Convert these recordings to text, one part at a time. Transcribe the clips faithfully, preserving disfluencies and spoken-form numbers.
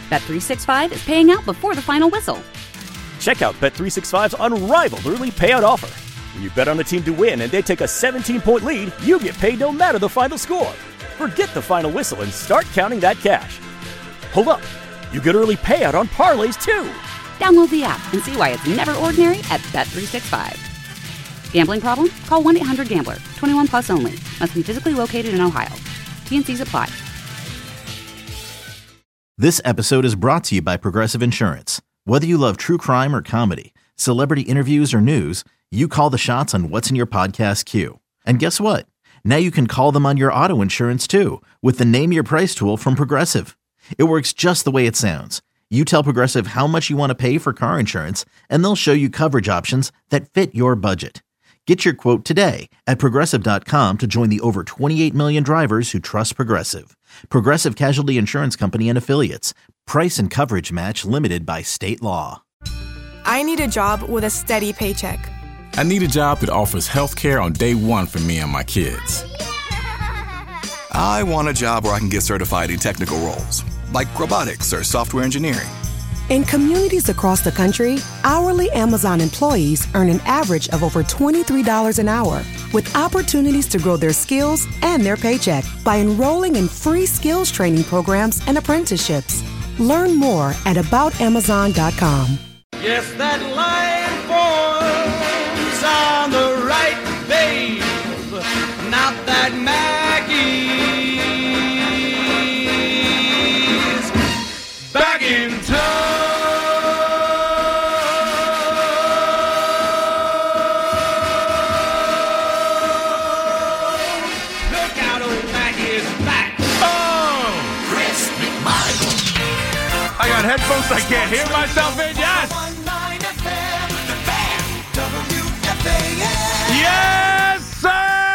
Bet three sixty-five is paying out before the final whistle. Check out Bet three sixty-five's unrivaled early payout offer. When you bet on a team to win and they take a seventeen-point lead, you get paid no matter the final score. Forget the final whistle and start counting that cash. Hold up. You get early payout on parlays, too. Download the app and see why it's never ordinary at Bet three sixty-five. Gambling problem? Call one eight hundred gambler. twenty-one plus only. Must be physically located in Ohio. T and C's apply. This episode is brought to you by Progressive Insurance. Whether you love true crime or comedy, celebrity interviews or news, you call the shots on what's in your podcast queue. And guess what? Now you can call them on your auto insurance too with the Name Your Price tool from Progressive. It works just the way it sounds. You tell Progressive how much you want to pay for car insurance, and they'll show you coverage options that fit your budget. Get your quote today at Progressive dot com to join the over twenty-eight million drivers who trust Progressive. Progressive Casualty Insurance Company and Affiliates. Price and coverage match limited by state law. I need a job with a steady paycheck. I need a job that offers health care on day one for me and my kids. I want a job where I can get certified in technical roles, like robotics or software engineering. In communities across the country, hourly Amazon employees earn an average of over twenty-three dollars an hour, with opportunities to grow their skills and their paycheck by enrolling in free skills training programs and apprenticeships. Learn more at about amazon dot com. Yes, that line forms on the right, babe. Not that Maggie's back in town. Look out, old Maggie is back. Oh, Chris McMichael. I got headphones I can't hear myself in. Yes. Yes, sir.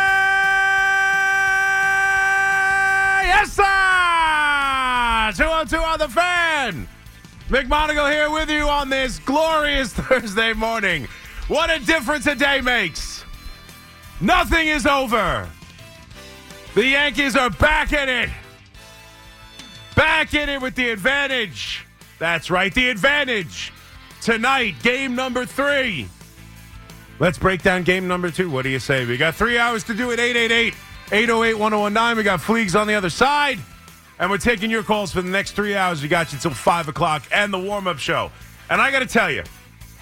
Yes, sir. two oh two on the Fan. Mick Monagle here with you on this glorious Thursday morning. What a difference a day makes. Nothing is over. The Yankees are back in it. Back in it with the advantage. That's right, the advantage. Tonight, game number three. Let's break down game number two. What do you say? We got three hours to do it. eight eight eight, eight oh eight, one oh one nine. We got Fleegs on the other side. And we're taking your calls for the next three hours. We got you until five o'clock and the warm-up show. And I got to tell you,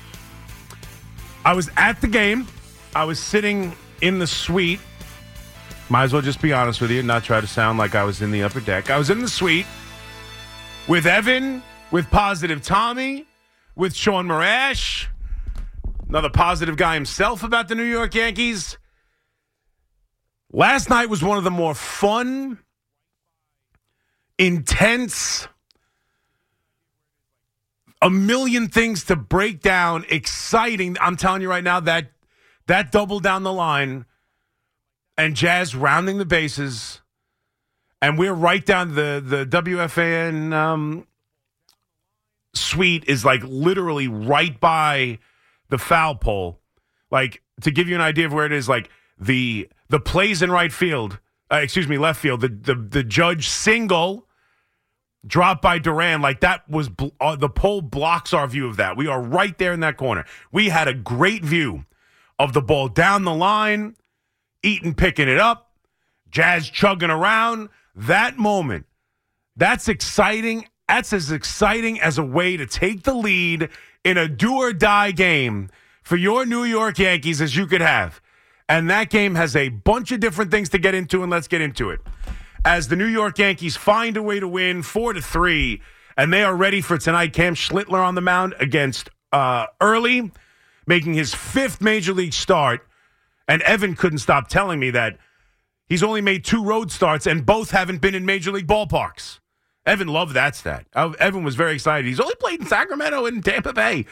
I was at the game. I was sitting in the suite. Might as well just be honest with you and not try to sound like I was in the upper deck. I was in the suite with Evan, with Positive Tommy, with Sean Marash, another positive guy himself about the New York Yankees. Last night was one of the more fun, intense, a million things to break down, exciting. I'm telling you right now, that that double down the line and Jazz rounding the bases, and we're right down the, the W F A N um, suite is like literally right by the foul pole. Like, to give you an idea of where it is, like the the plays in right field, uh, excuse me, left field, the, the the Judge single dropped by Duran, like that was bl- uh, the pole blocks our view of that. We are right there in that corner. We had a great view of the ball down the line, Eaton picking it up, Jazz chugging around. That moment, that's exciting. That's as exciting as a way to take the lead in a do-or-die game for your New York Yankees as you could have. And that game has a bunch of different things to get into, and let's get into it. As the New York Yankees find a way to win four to three, and they are ready for tonight. Cam Schlittler on the mound against uh, Early, making his fifth Major League start. And Evan couldn't stop telling me that he's only made two road starts, and both haven't been in Major League ballparks. Evan loved that stat. Evan was very excited. He's only played in Sacramento and Tampa Bay.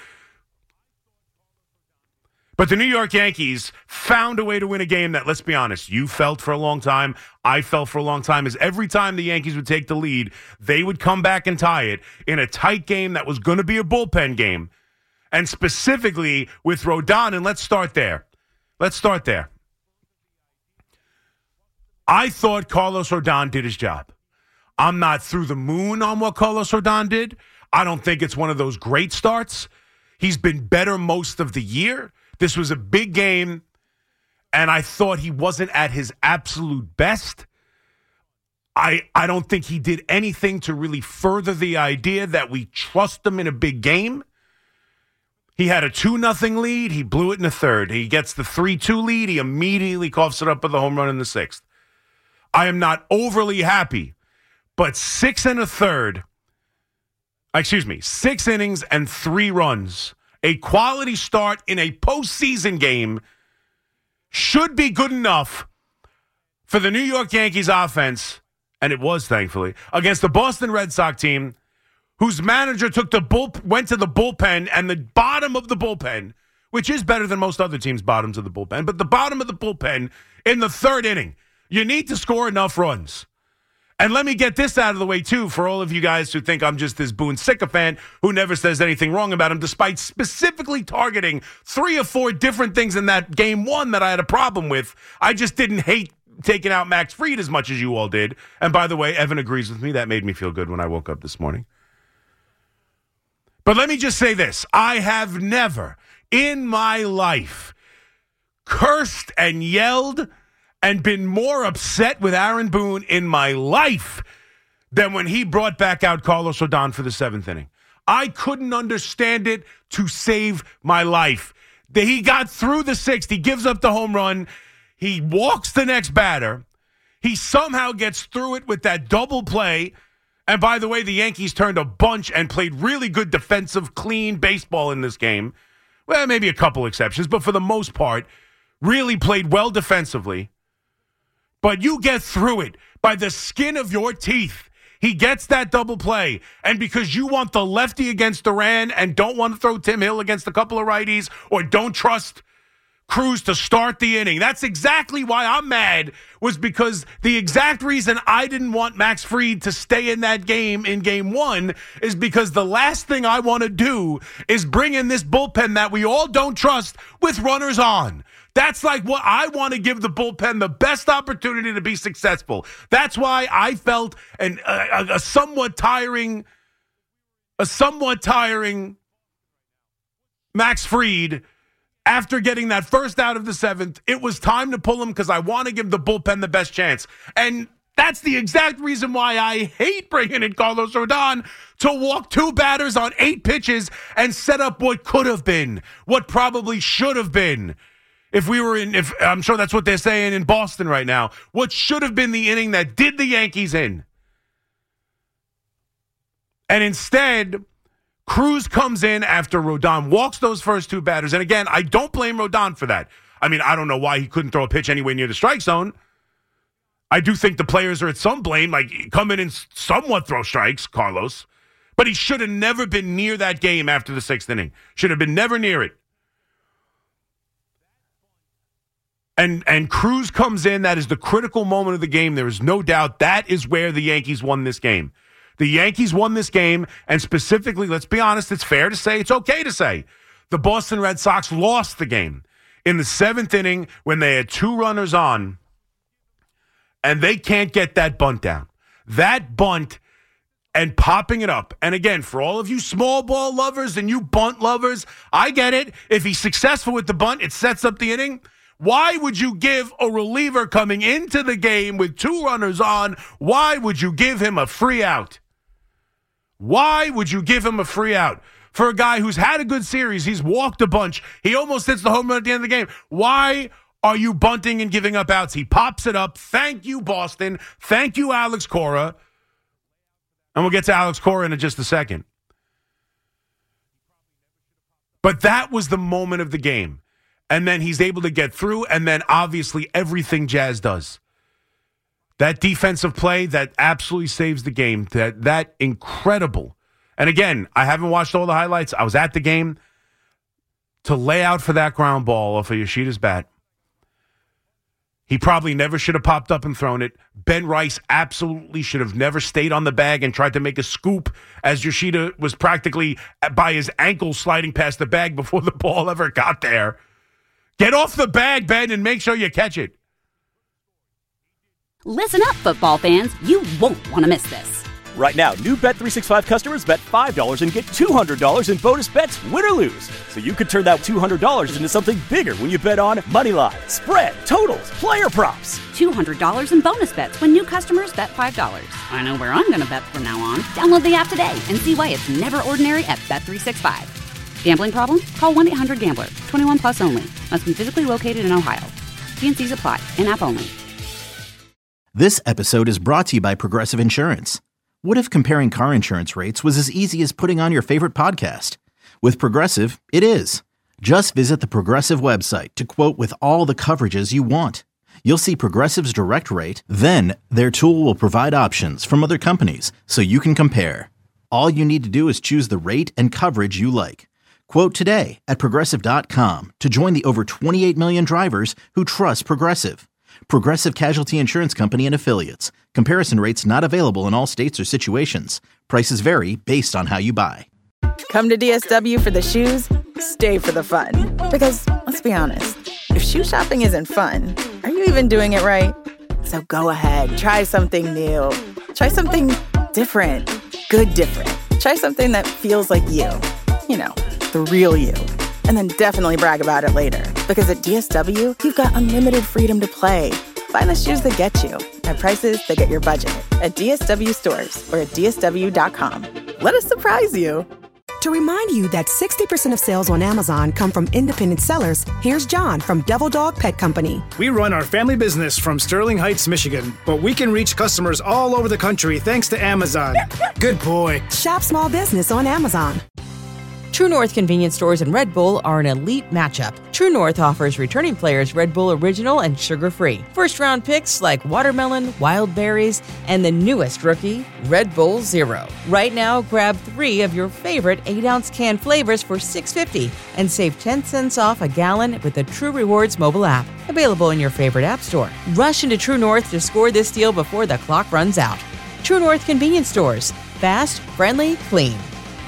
But the New York Yankees found a way to win a game that, let's be honest, you felt for a long time, I felt for a long time, is every time the Yankees would take the lead, they would come back and tie it in a tight game that was going to be a bullpen game. And specifically with Rodon, and let's start there. Let's start there. I thought Carlos Rodon did his job. I'm not through the moon on what Carlos Rodon did. I don't think it's one of those great starts. He's been better most of the year. This was a big game, and I thought he wasn't at his absolute best. I, I don't think he did anything to really further the idea that we trust him in a big game. He had a two nothing lead. He blew it in the third. He gets the three two lead. He immediately coughs it up with a home run in the sixth. I am not overly happy, but six and a third, excuse me, six innings and three runs, a quality start in a postseason game should be good enough for the New York Yankees offense, and it was, thankfully, against the Boston Red Sox team, whose manager took the bull, went to the bullpen, and the bottom of the bullpen, which is better than most other teams' bottoms of the bullpen, but the bottom of the bullpen in the third inning. You need to score enough runs. And let me get this out of the way, too, for all of you guys who think I'm just this Boone sycophant who never says anything wrong about him, despite specifically targeting three or four different things in that game one that I had a problem with. I just didn't hate taking out Max Fried as much as you all did. And by the way, Evan agrees with me. That made me feel good when I woke up this morning. But let me just say this. I have never in my life cursed and yelled and been more upset with Aaron Boone in my life than when he brought back out Carlos Rodon for the seventh inning. I couldn't understand it to save my life. He got through the sixth. He gives up the home run. He walks the next batter. He somehow gets through it with that double play. And by the way, the Yankees turned a bunch and played really good defensive, clean baseball in this game. Well, maybe a couple exceptions, but for the most part, really played well defensively. But you get through it by the skin of your teeth. He gets that double play. And because you want the lefty against Duran and don't want to throw Tim Hill against a couple of righties or don't trust Cruz to start the inning. That's exactly why I'm mad, was because the exact reason I didn't want Max Fried to stay in that game in game one is because the last thing I want to do is bring in this bullpen that we all don't trust with runners on. That's like what I want to give the bullpen the best opportunity to be successful. That's why I felt an, a, a somewhat tiring, a somewhat tiring Max Fried. After getting that first out of the seventh, it was time to pull him because I want to give the bullpen the best chance. And that's the exact reason why I hate bringing in Carlos Rodon to walk two batters on eight pitches and set up what could have been, what probably should have been. If we were in, if I'm sure that's what they're saying in Boston right now, what should have been the inning that did the Yankees in. And instead, Cruz comes in after Rodon walks those first two batters. And again, I don't blame Rodon for that. I mean, I don't know why he couldn't throw a pitch anywhere near the strike zone. I do think the players are at some blame, like come in and somewhat throw strikes, Carlos. But he should have never been near that game after the sixth inning. Should have been never near it. And and Cruz comes in. That is the critical moment of the game. There is no doubt that is where the Yankees won this game. The Yankees won this game, and specifically, let's be honest, it's fair to say, it's okay to say, the Boston Red Sox lost the game in the seventh inning when they had two runners on, and they can't get that bunt down. That bunt and popping it up. And again, for all of you small ball lovers and you bunt lovers, I get it. If he's successful with the bunt, it sets up the inning. Why would you give a reliever coming into the game with two runners on, why would you give him a free out? Why would you give him a free out? For a guy who's had a good series, he's walked a bunch, he almost hits the home run at the end of the game. Why are you bunting and giving up outs? He pops it up. Thank you, Boston. Thank you, Alex Cora. And we'll get to Alex Cora in just a second. But that was the moment of the game. And then he's able to get through, and then obviously everything Jazz does. That defensive play that absolutely saves the game. That that incredible. And again, I haven't watched all the highlights. I was at the game. To lay out for that ground ball off of Yoshida's bat. He probably never should have popped up and thrown it. Ben Rice absolutely should have never stayed on the bag and tried to make a scoop as Yoshida was practically by his ankle sliding past the bag before the ball ever got there. Get off the bag, Ben, and make sure you catch it. Listen up, football fans. You won't want to miss this. Right now, new Bet three sixty-five customers bet five dollars and get two hundred dollars in bonus bets, win or lose. So you could turn that two hundred dollars into something bigger when you bet on money line, spread, totals, player props. two hundred dollars in bonus bets when new customers bet five dollars. I know where I'm going to bet from now on. Download the app today and see why it's never ordinary at Bet three sixty-five. Gambling problem? Call one eight hundred gambler. twenty-one plus only. Must be physically located in Ohio. T N Cs apply. In-app only. This episode is brought to you by Progressive Insurance. What if comparing car insurance rates was as easy as putting on your favorite podcast? With Progressive, it is. Just visit the Progressive website to quote with all the coverages you want. You'll see Progressive's direct rate, then their tool will provide options from other companies so you can compare. All you need to do is choose the rate and coverage you like. Quote today at Progressive dot com to join the over twenty-eight million drivers who trust Progressive. Progressive Casualty Insurance Company and Affiliates. Comparison rates not available in all states or situations. Prices vary based on how you buy. Come to D S W for the shoes, stay for the fun. Because, let's be honest, if shoe shopping isn't fun, are you even doing it right? So go ahead, try something new. Try something different. Good different. Try something that feels like you. You know, the real you. And then definitely brag about it later. Because at D S W, you've got unlimited freedom to play. Find the shoes that get you at prices that get your budget at D S W stores or at D S W dot com. Let us surprise you. To remind you that sixty percent of sales on Amazon come from independent sellers, here's John from Devil Dog Pet Company. We run our family business from Sterling Heights, Michigan, but we can reach customers all over the country thanks to Amazon. Good boy. Shop small business on Amazon. True North convenience stores and Red Bull are an elite matchup. True North offers returning players Red Bull Original and sugar-free. First-round picks like watermelon, wild berries, and the newest rookie, Red Bull Zero. Right now, grab three of your favorite eight-ounce can flavors for six dollars and fifty cents and save ten cents off a gallon with the True Rewards mobile app. Available in your favorite app store. Rush into True North to score this deal before the clock runs out. True North convenience stores. Fast, friendly, clean.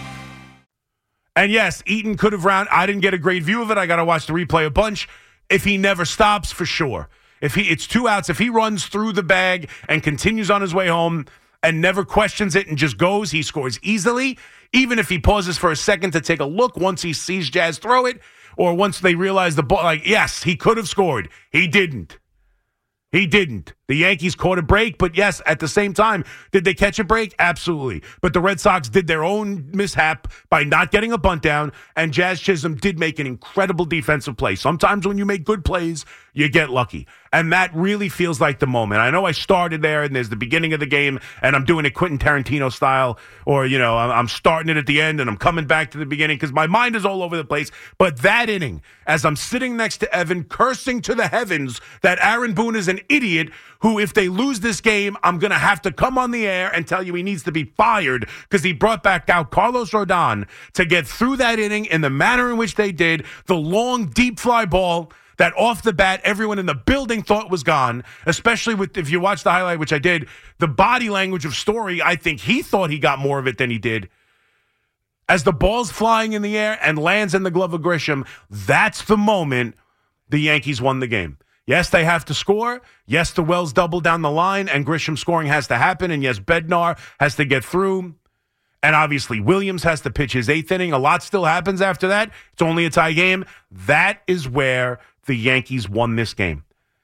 And yes, Eaton could have round. I didn't get a great view of it. I got to watch the replay a bunch. If he never stops, for sure. If he, it's two outs. If he runs through the bag and continues on his way home and never questions it and just goes, he scores easily. Even if he pauses for a second to take a look once he sees Jazz throw it, or once they realize the ball, like, yes, he could have scored. He didn't. He didn't. The Yankees caught a break, but yes, at the same time, did they catch a break? Absolutely. But the Red Sox did their own mishap by not getting a bunt down, and Jazz Chisholm did make an incredible defensive play. Sometimes when you make good plays, you get lucky. And that really feels like the moment. I know I started there, and there's the beginning of the game, and I'm doing it Quentin Tarantino style, or, you know, I'm starting it at the end, and I'm coming back to the beginning because my mind is all over the place. But that inning, as I'm sitting next to Evan, cursing to the heavens that Aaron Boone is an idiot who, if they lose this game, I'm going to have to come on the air and tell you he needs to be fired because he brought back out Carlos Rodon to get through that inning in the manner in which they did, the long, deep fly ball that off the bat everyone in the building thought was gone, especially with, if you watch the highlight, which I did, the body language of Story, I think he thought he got more of it than he did. As the ball's flying in the air and lands in the glove of Grisham, that's the moment the Yankees won the game. Yes, they have to score. Yes, the Wells double down the line, and Grisham scoring has to happen. And yes, Bednar has to get through. And obviously, Williams has to pitch his eighth inning. A lot still happens after that. It's only a tie game. That is where the Yankees won this game.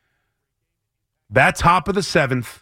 That top of the seventh,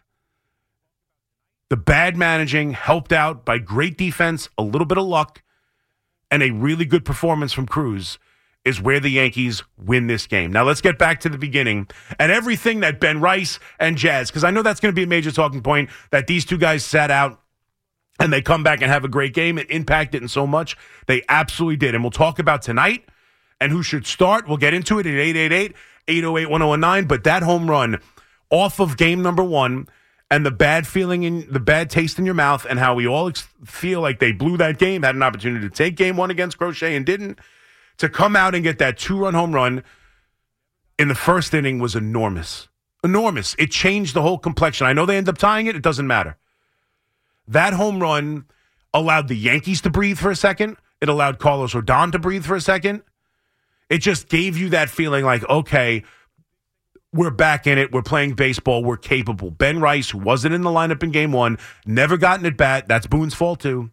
the bad managing helped out by great defense, a little bit of luck, and a really good performance from Cruz is where the Yankees win this game. Now, let's get back to the beginning and everything that Ben Rice and Jazz, because I know that's going to be a major talking point, that these two guys sat out and they come back and have a great game. It impacted in so much. They absolutely did. And we'll talk about tonight and who should start. We'll get into it at eight eight eight, eight oh eight, one oh one nine. But that home run off of game number one and the bad feeling, in the bad taste in your mouth, and how we all ex- feel like they blew that game, had an opportunity to take game one against Crochet and didn't, to come out and get that two-run home run in the first inning was enormous. Enormous. It changed the whole complexion. I know they end up tying it. It doesn't matter. That home run allowed the Yankees to breathe for a second. It allowed Carlos Rodon to breathe for a second. It just gave you that feeling like, okay, we're back in it. We're playing baseball. We're capable. Ben Rice, who wasn't in the lineup in game one, never gotten at bat. That's Boone's fault, too.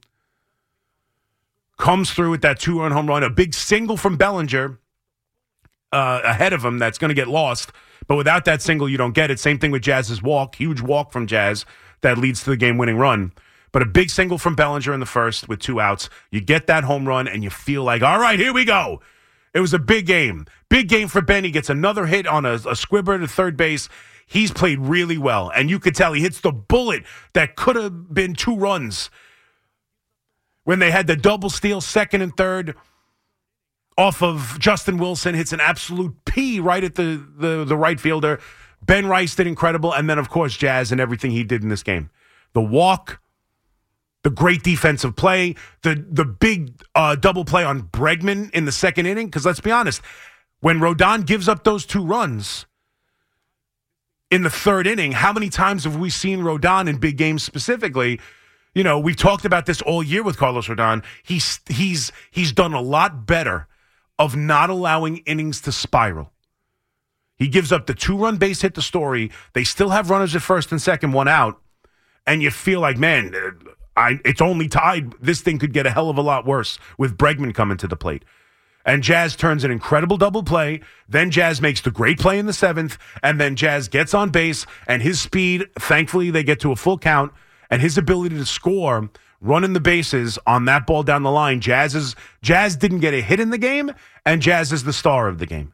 Comes through with that two-run home run. A big single from Bellinger uh, ahead of him that's going to get lost. But without that single, you don't get it. Same thing with Jazz's walk. Huge walk from Jazz that leads to the game-winning run. But a big single from Bellinger in the first with two outs. You get that home run, and you feel like, all right, here we go. It was a big game. Big game for Ben. He gets another hit on a, a squibber to third base. He's played really well. And you could tell he hits the bullet that could have been two runs when they had the double steal second and third off of Justin Wilson. Hits an absolute P right at the, the, the right fielder. Ben Rice did incredible. And then, of course, Jazz and everything he did in this game. The walk. The great defensive play, the the big uh, double play on Bregman in the second inning. Because let's be honest, when Rodon gives up those two runs in the third inning, how many times have we seen Rodon in big games specifically? You know, we've talked about this all year with Carlos Rodon. He's he's he's done a lot better of not allowing innings to spiral. He gives up the two-run base hit to Story. They still have runners at first and second, one out, and you feel like, man. I, it's only tied. This thing could get a hell of a lot worse with Bregman coming to the plate. And Jazz turns an incredible double play. Then Jazz makes the great play in the seventh. And then Jazz gets on base. And his speed, thankfully, they get to a full count. And his ability to score, running the bases on that ball down the line. Jazz, is, Jazz didn't get a hit in the game. And Jazz is the star of the game.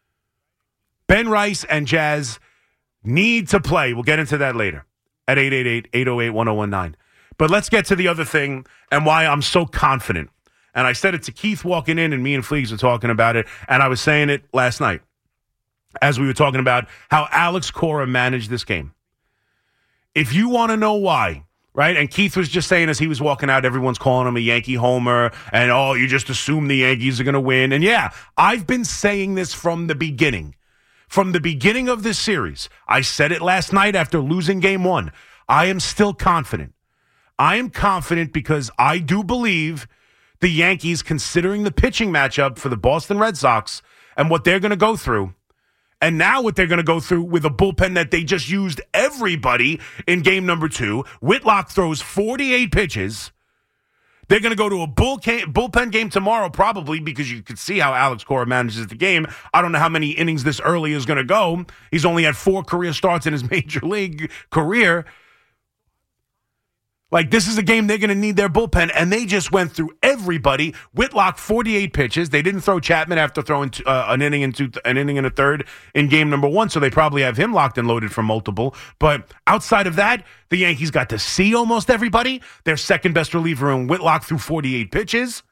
Ben Rice and Jazz need to play. We'll get into that later at eight eight eight, eight oh eight, one oh one nine. But let's get to the other thing and why I'm so confident. And I said it to Keith walking in, and me and Fleegs were talking about it, and I was saying it last night as we were talking about how Alex Cora managed this game. If you want to know why, right, and Keith was just saying as he was walking out, everyone's calling him a Yankee homer, and, oh, you just assume the Yankees are going to win. And, yeah, I've been saying this from the beginning. From the beginning of this series. I said it last night after losing game one. I am still confident. I am confident because I do believe the Yankees, considering the pitching matchup for the Boston Red Sox and what they're going to go through, and now what they're going to go through with a bullpen that they just used everybody in game number two. Whitlock throws forty-eight pitches. They're going to go to a bull ca- bullpen game tomorrow probably because you can see how Alex Cora manages the game. I don't know how many innings this early is going to go. He's only had four career starts in his major league career. Like, this is a game they're going to need their bullpen, and they just went through everybody. Whitlock, forty-eight pitches. They didn't throw Chapman after throwing uh, an inning and two, an inning and a third in game number one, so they probably have him locked and loaded for multiple. But outside of that, the Yankees got to see almost everybody. Their second-best reliever in Whitlock threw forty-eight pitches.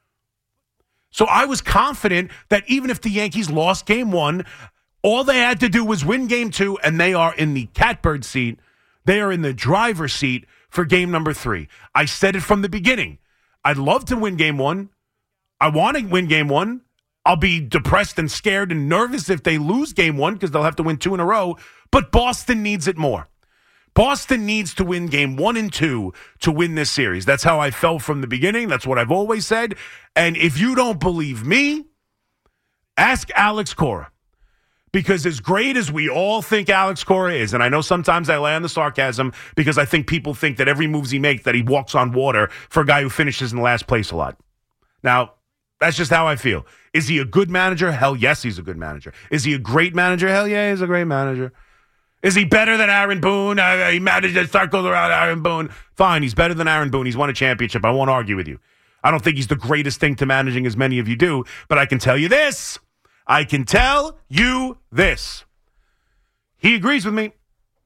So I was confident that even if the Yankees lost game one, all they had to do was win game two, and they are in the catbird seat. They are in the driver's seat for game number three. I said it from the beginning. I'd love to win game one. I want to win game one. I'll be depressed and scared and nervous if they lose game one because they'll have to win two in a row. But Boston needs it more. Boston needs to win game one and two to win this series. That's how I felt from the beginning. That's what I've always said. And if you don't believe me, ask Alex Cora. Because as great as we all think Alex Cora is, and I know sometimes I lay on the sarcasm because I think people think that every move he makes that he walks on water for a guy who finishes in last place a lot. Now, that's just how I feel. Is he a good manager? Hell yes, he's a good manager. Is he a great manager? Hell yeah, he's a great manager. Is he better than Aaron Boone? Uh, he managed the circles around Aaron Boone. Fine, he's better than Aaron Boone. He's won a championship. I won't argue with you. I don't think he's the greatest thing to managing as many of you do, but I can tell you this. I can tell you this. He agrees with me.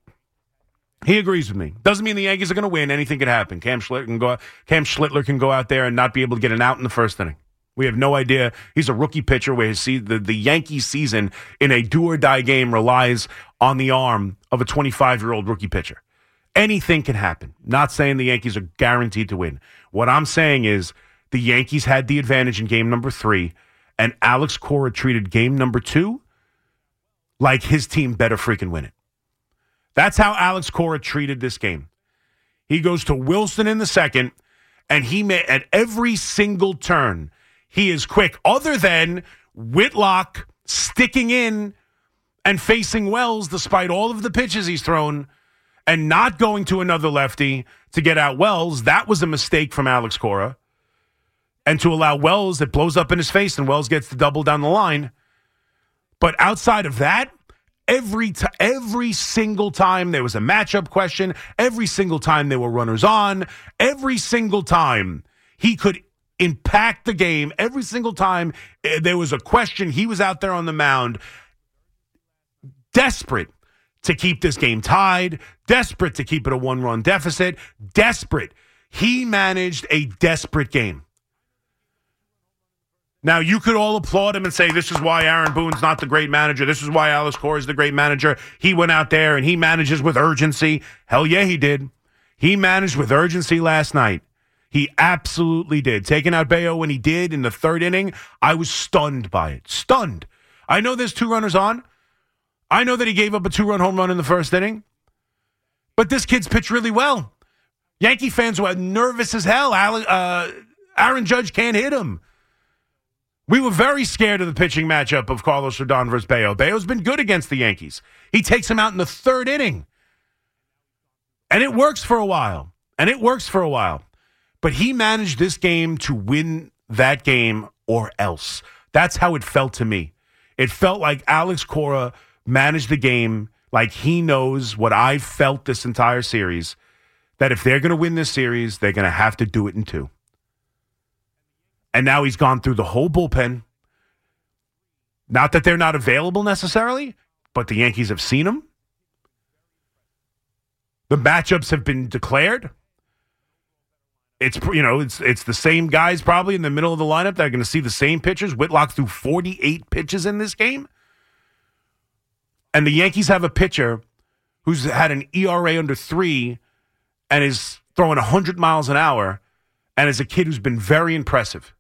He agrees with me. Doesn't mean the Yankees are going to win. Anything can happen. Cam Schlittler can go. Cam Schlittler can go out there and not be able to get an out in the first inning. We have no idea. He's a rookie pitcher where his se- the, the Yankees season in a do-or-die game relies on the arm of a twenty-five-year-old rookie pitcher. Anything can happen. Not saying the Yankees are guaranteed to win. What I'm saying is the Yankees had the advantage in game number three, and Alex Cora treated game number two like his team better freaking win it. That's how Alex Cora treated this game. He goes to Wilson in the second, and he made at every single turn, he is quick, other than Whitlock sticking in and facing Wells despite all of the pitches he's thrown and not going to another lefty to get out Wells. That was a mistake from Alex Cora. And to allow Wells, it blows up in his face and Wells gets the double down the line. But outside of that, every t- every single time there was a matchup question, every single time there were runners on, every single time he could impact the game, every single time there was a question, he was out there on the mound, desperate to keep this game tied, desperate to keep it a one-run deficit, desperate. He managed a desperate game. Now, you could all applaud him and say, this is why Aaron Boone's not the great manager. This is why Alex Cora is the great manager. He went out there and he manages with urgency. Hell yeah, he did. He managed with urgency last night. He absolutely did. Taking out Bayo when he did in the third inning, I was stunned by it. Stunned. I know there's two runners on. I know that he gave up a two-run home run in the first inning. But this kid's pitched really well. Yankee fans were nervous as hell. Uh, Aaron Judge can't hit him. We were very scared of the pitching matchup of Carlos Rodon versus Bayo. Bayo's been good against the Yankees. He takes him out in the third inning. And it works for a while. And it works for a while. But he managed this game to win that game or else. That's how it felt to me. It felt like Alex Cora managed the game like he knows what I've felt this entire series, that if they're going to win this series, they're going to have to do it in two. And now he's gone through the whole bullpen. Not that they're not available necessarily, but the Yankees have seen them. The matchups have been declared. It's, you know, it's it's the same guys probably in the middle of the lineup that are going to see the same pitchers. Whitlock threw forty-eight pitches in this game. And the Yankees have a pitcher who's had an E R A under three and is throwing one hundred miles an hour and is a kid who's been very impressive.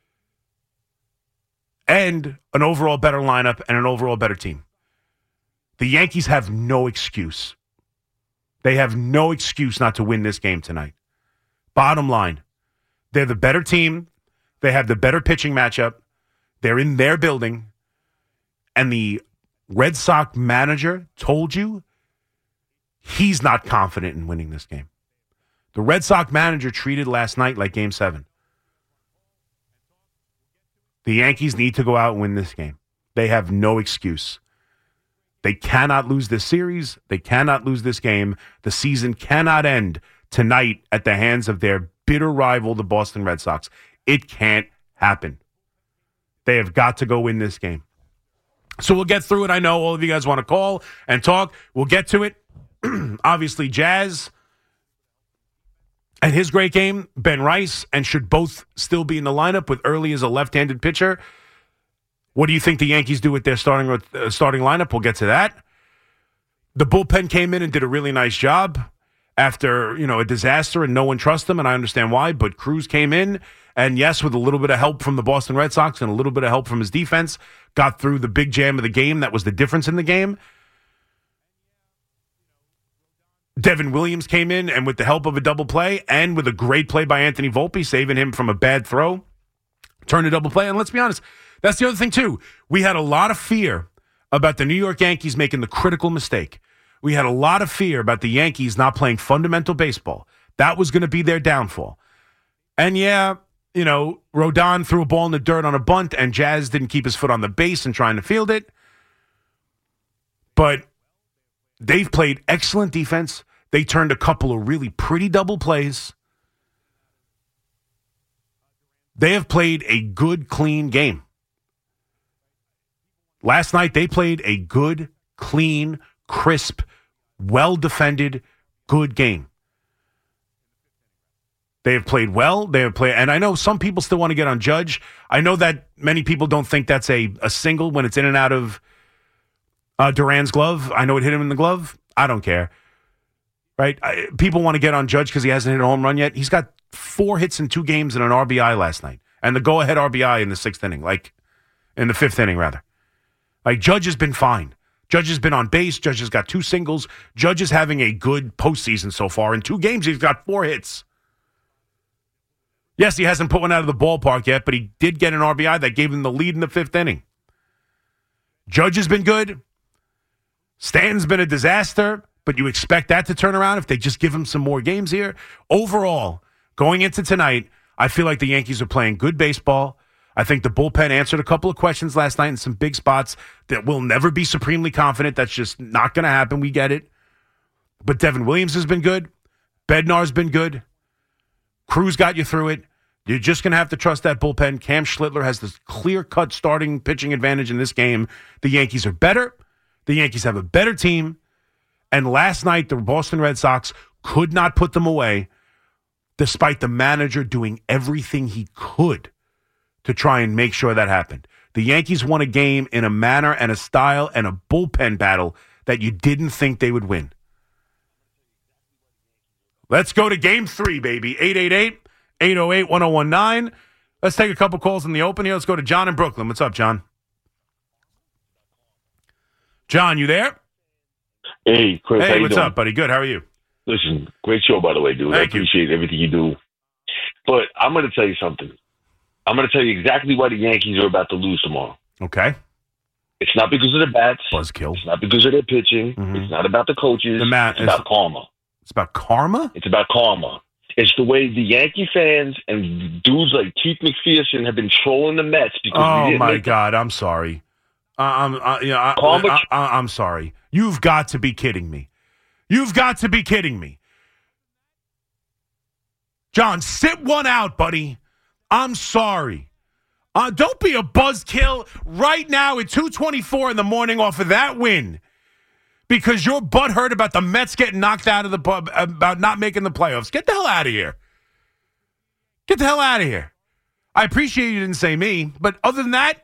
And an overall better lineup and an overall better team. The Yankees have no excuse. They have no excuse not to win this game tonight. Bottom line, they're the better team. They have the better pitching matchup. They're in their building. And the Red Sox manager told you he's not confident in winning this game. The Red Sox manager treated last night like Game seven. The Yankees need to go out and win this game. They have no excuse. They cannot lose this series. They cannot lose this game. The season cannot end tonight at the hands of their bitter rival, the Boston Red Sox. It can't happen. They have got to go win this game. So we'll get through it. I know all of you guys want to call and talk. We'll get to it. Obviously, Jazz and his great game, Ben Rice, and should both still be in the lineup with Early as a left-handed pitcher. What do you think the Yankees do with their starting uh, starting lineup? We'll get to that. The bullpen came in and did a really nice job after, you know, a disaster and no one trusts them, and I understand why, but Cruz came in, and yes, with a little bit of help from the Boston Red Sox and a little bit of help from his defense, got through the big jam of the game. That was the difference in the game. Devin Williams came in, and with the help of a double play and with a great play by Anthony Volpe, saving him from a bad throw, turned a double play. And let's be honest, that's the other thing, too. We had a lot of fear about the New York Yankees making the critical mistake. We had a lot of fear about the Yankees not playing fundamental baseball. That was going to be their downfall. And yeah, you know, Rodon threw a ball in the dirt on a bunt, and Jazz didn't keep his foot on the base and trying to field it. But they've played excellent defense. They turned a couple of really pretty double plays. They have played a good, clean game. Last night, they played a good, clean, crisp, well-defended, good game. They have played well. They have played, and I know some people still want to get on Judge. I know that many people don't think that's a, a single when it's in and out of uh, Duran's glove. I know it hit him in the glove. I don't care. Right? I, people want to get on Judge because he hasn't hit a home run yet. He's got four hits in two games and an R B I last night. And the go-ahead R B I in the sixth inning, like in the fifth inning, rather. Like, Judge has been fine. Judge has been on base. Judge has got two singles. Judge is having a good postseason so far. In two games, he's got four hits. Yes, he hasn't put one out of the ballpark yet, but he did get an R B I that gave him the lead in the fifth inning. Judge has been good. Stanton's been a disaster, but you expect that to turn around if they just give him some more games here. Overall, going into tonight, I feel like the Yankees are playing good baseball. I think the bullpen answered a couple of questions last night in some big spots that will never be supremely confident. That's just not going to happen. We get it. But Devin Williams has been good. Bednar's been good. Cruz got you through it. You're just going to have to trust that bullpen. Cam Schlittler has this clear-cut starting pitching advantage in this game. The Yankees are better. The Yankees have a better team. And last night, the Boston Red Sox could not put them away, despite the manager doing everything he could to try and make sure that happened. The Yankees won a game in a manner and a style and a bullpen battle that you didn't think they would win. Let's go to game three, baby. eight eight eight, eight oh eight, one oh one nine. Let's take a couple calls in the open here. Let's go to John in Brooklyn. What's up, John? John, you there? Hey, Chris. Hey, how you what's doing? up, buddy? Good. How are you? Listen, great show, by the way, dude. Thank I appreciate you. everything you do. But I'm going to tell you something. I'm going to tell you exactly why the Yankees are about to lose tomorrow. Okay. It's not because of the bats. Buzzkill. It's not because of their pitching. Mm-hmm. It's not about the coaches. The ma- it's about karma. It's about karma? It's about karma. It's the way the Yankee fans and dudes like Keith McPherson have been trolling the Mets because Oh, we didn't my make God. I'm sorry. Uh, I'm, uh, yeah, I, Karma- I, I, I'm sorry. You've got to be kidding me. You've got to be kidding me. John, sit one out, buddy. I'm sorry. Uh, don't be a buzzkill right now at two twenty-four in the morning off of that win because you're butthurt about the Mets getting knocked out of the pub, about not making the playoffs. Get the hell out of here. Get the hell out of here. I appreciate you didn't say me, but other than that,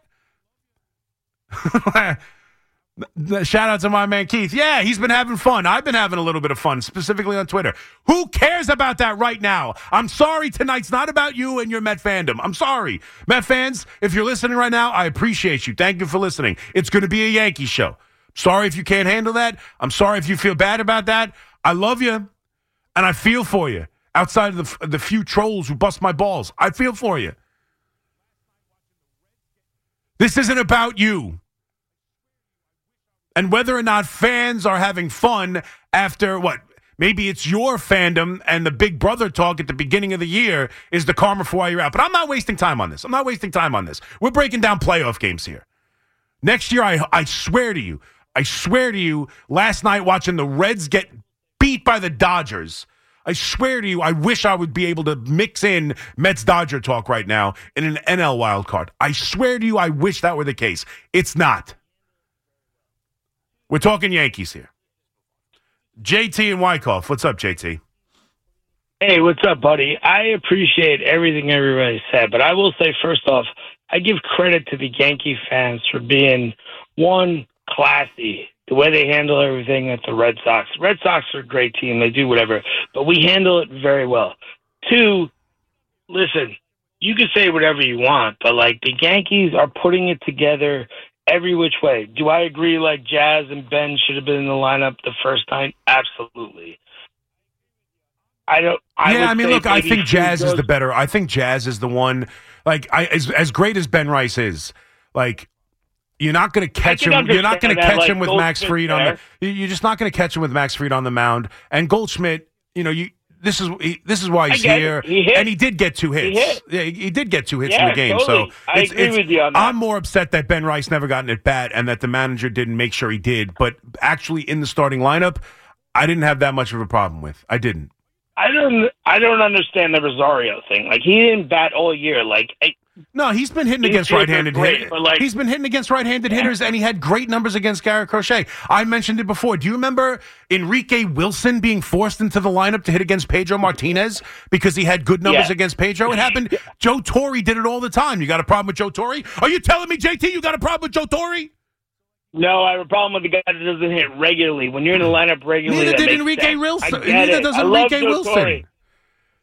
shout out to my man Keith. Yeah, he's been having fun. I've been having a little bit of fun, specifically on Twitter. Who cares about that right now? I'm sorry tonight's not about you and your Met fandom. I'm sorry. Met fans, if you're listening right now, I appreciate you. Thank you for listening. It's going to be a Yankee show. Sorry if you can't handle that. I'm sorry if you feel bad about that. I love you, and I feel for you. Outside of the, the few trolls who bust my balls, I feel for you. This isn't about you. And whether or not fans are having fun after what? Maybe it's your fandom and the big brother talk at the beginning of the year is the karma for why you're out. But I'm not wasting time on this. I'm not wasting time on this. We're breaking down playoff games here. Next year, I, I swear to you, I swear to you, last night watching the Reds get beat by the Dodgers, I swear to you, I wish I would be able to mix in Mets-Dodger talk right now in an N L wild card. I swear to you, I wish that were the case. It's not. We're talking Yankees here. J T in Wyckoff. What's up, J T? Hey, what's up, buddy? I appreciate everything everybody said, but I will say, first off, I give credit to the Yankee fans for being, one, classy, the way they handle everything at the Red Sox. Red Sox are a great team. They do whatever, but we handle it very well. Two, listen, you can say whatever you want, but, like, the Yankees are putting it together every which way. Do I agree, like, Jazz and Ben should have been in the lineup the first time? Absolutely. I don't. I yeah, I mean, look, I think Jazz goes, is the better. I think Jazz is the one. Like, I, as as great as Ben Rice is, like, you're not going to catch him. You're not going to catch like, him with Max Fried there. on the. You're just not going to catch him with Max Fried on the mound. And Goldschmidt, you know, you. This is he, this is why he's here, he hit. and he did get two hits. He hit. Yeah, he did get two hits yeah, in the game. Totally. So I it's, agree it's, with you on that. I'm more upset that Ben Rice never got an at bat, and that the manager didn't make sure he did. But actually, in the starting lineup, I didn't have that much of a problem with. I didn't. I don't. I don't understand the Rosario thing. Like, he didn't bat all year. Like, I, no, he's been hitting against right-handed hitters. Like, he's been hitting against right-handed yeah. hitters, and he had great numbers against Garrett Crochet. I mentioned it before. Do you remember Enrique Wilson being forced into the lineup to hit against Pedro Martinez because he had good numbers yeah. against Pedro? It happened. Yeah. Joe Torre did it all the time. You got a problem with Joe Torre? Are you telling me, J T, you got a problem with Joe Torre? No, I have a problem with the guy that doesn't hit regularly. When you're in the lineup regularly, neither that did makes Enrique sense. Wilson. I get neither it. does I Enrique love Joe Wilson. Torre.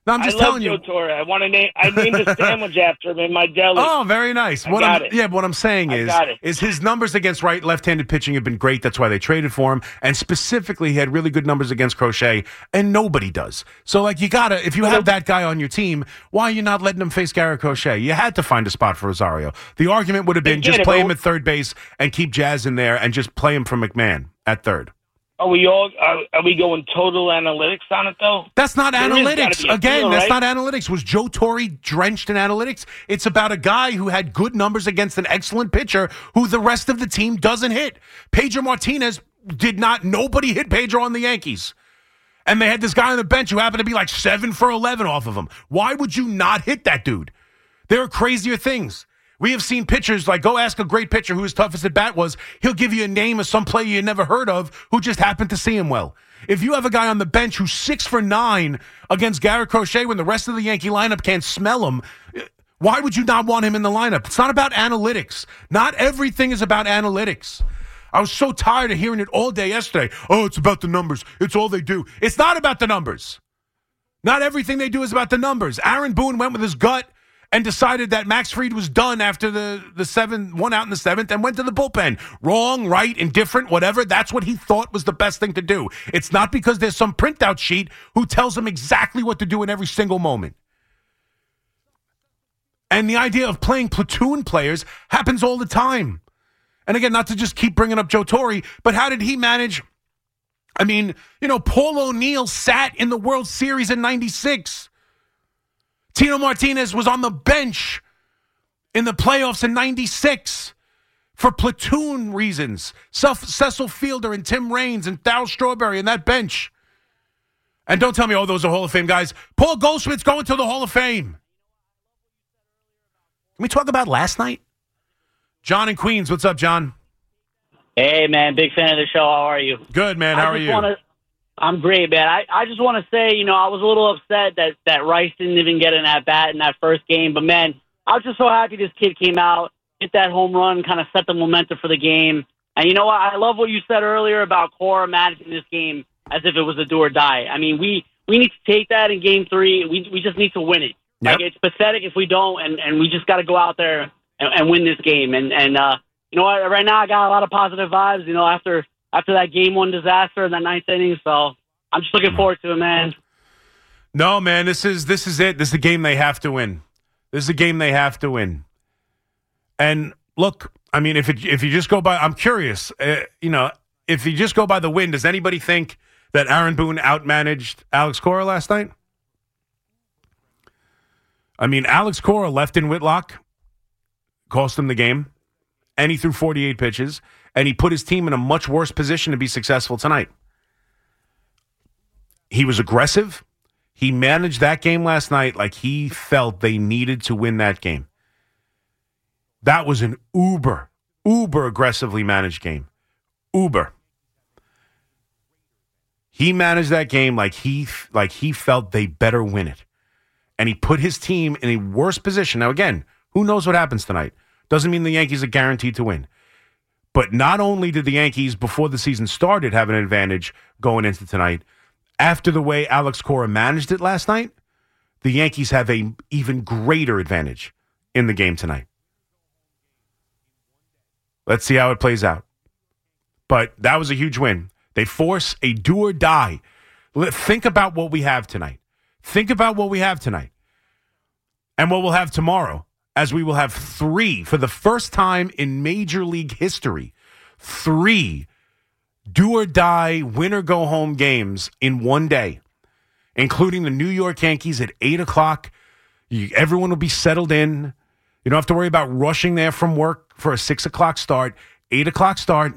No, I'm just I love telling Joe you. Torre. I want to name. I named a sandwich after him in my deli. Oh, very nice. I What got I'm, it. Yeah, what I'm saying I is, got it. is his numbers against right left-handed pitching have been great. That's why they traded for him. And specifically, he had really good numbers against Crochet, and nobody does. So, like, you gotta, if you have that guy on your team, why are you not letting him face Garrett Crochet? You had to find a spot for Rosario. The argument would have been Again, just play it- him at third base and keep Jazz in there, and just play him for McMahon at third. Are we all? Are, are we going total analytics on it though? That's not There is gotta analytics. be a Again, feel, that's right? not analytics. Was Joe Torre drenched in analytics? It's about a guy who had good numbers against an excellent pitcher who the rest of the team doesn't hit. Pedro Martinez did not. Nobody hit Pedro on the Yankees. And they had this guy on the bench who happened to be like seven for eleven off of him. Why would you not hit that dude? There are crazier things. We have seen pitchers, like go ask a great pitcher who his toughest at bat was. He'll give you a name of some player you never heard of who just happened to see him well. If you have a guy on the bench who's six for nine against Garrett Crochet when the rest of the Yankee lineup can't smell him, why would you not want him in the lineup? It's not about analytics. Not everything is about analytics. I was so tired of hearing it all day yesterday. Oh, it's about the numbers. It's all they do. It's not about the numbers. Not everything they do is about the numbers. Aaron Boone went with his gut and decided that Max Fried was done after the, the seven, one out in the seventh, and went to the bullpen. Wrong, right, indifferent, whatever. That's what he thought was the best thing to do. It's not because there's some printout sheet who tells him exactly what to do in every single moment. And the idea of playing platoon players happens all the time. And again, not to just keep bringing up Joe Torre, but how did he manage? I mean, you know, Paul O'Neill sat in the World Series in ninety-six. Tino Martinez was on the bench in the playoffs in ninety-six for platoon reasons. Cecil Fielder and Tim Raines and Darryl Strawberry and that bench. And don't tell me, oh, those are Hall of Fame guys. Paul Goldschmidt's going to the Hall of Fame. Can we talk about last night? John in Queens. What's up, John? Hey, man. Big fan of the show. How are you? Good, man. How I are just you? Wanna, I'm great, man. I, I just want to say, you know, I was a little upset that, that Rice didn't even get an at-bat in that first game. But, man, I was just so happy this kid came out, hit that home run, kind of set the momentum for the game. And you know what? I love what you said earlier about Cora managing this game as if it was a do or die. I mean, we, we need to take that in game three. We we just need to win it. Yep. Like, it's pathetic if we don't, and, and we just got to go out there and, and win this game. And, and uh, you know what? Right now I got a lot of positive vibes, you know, after after that game one disaster in that ninth inning. So I'm just looking forward to it, man. No, man, this is this is it. This is a game they have to win. This is a game they have to win. And look, I mean, if it, if you just go by, I'm curious, uh, you know, if you just go by the win, does anybody think that Aaron Boone outmanaged Alex Cora last night? I mean, Alex Cora left in Whitlock, cost him the game, and he threw forty-eight pitches, and he put his team in a much worse position to be successful tonight. He was aggressive. He managed that game last night like he felt they needed to win that game. That was an uber, uber aggressively managed game. Uber. He managed that game like he like he felt they better win it. And he put his team in a worse position. Now, again, who knows what happens tonight? Doesn't mean the Yankees are guaranteed to win. But not only did the Yankees, before the season started, have an advantage going into tonight, after the way Alex Cora managed it last night, the Yankees have an even greater advantage in the game tonight. Let's see how it plays out. But that was a huge win. They force a do or die. Think about what we have tonight. Think about what we have tonight and what we'll have tomorrow, as we will have three, for the first time in Major League history, three do-or-die, win-or-go-home games in one day, including the New York Yankees at eight o'clock. You, everyone will be settled in. You don't have to worry about rushing there from work for a six o'clock start. eight o'clock start.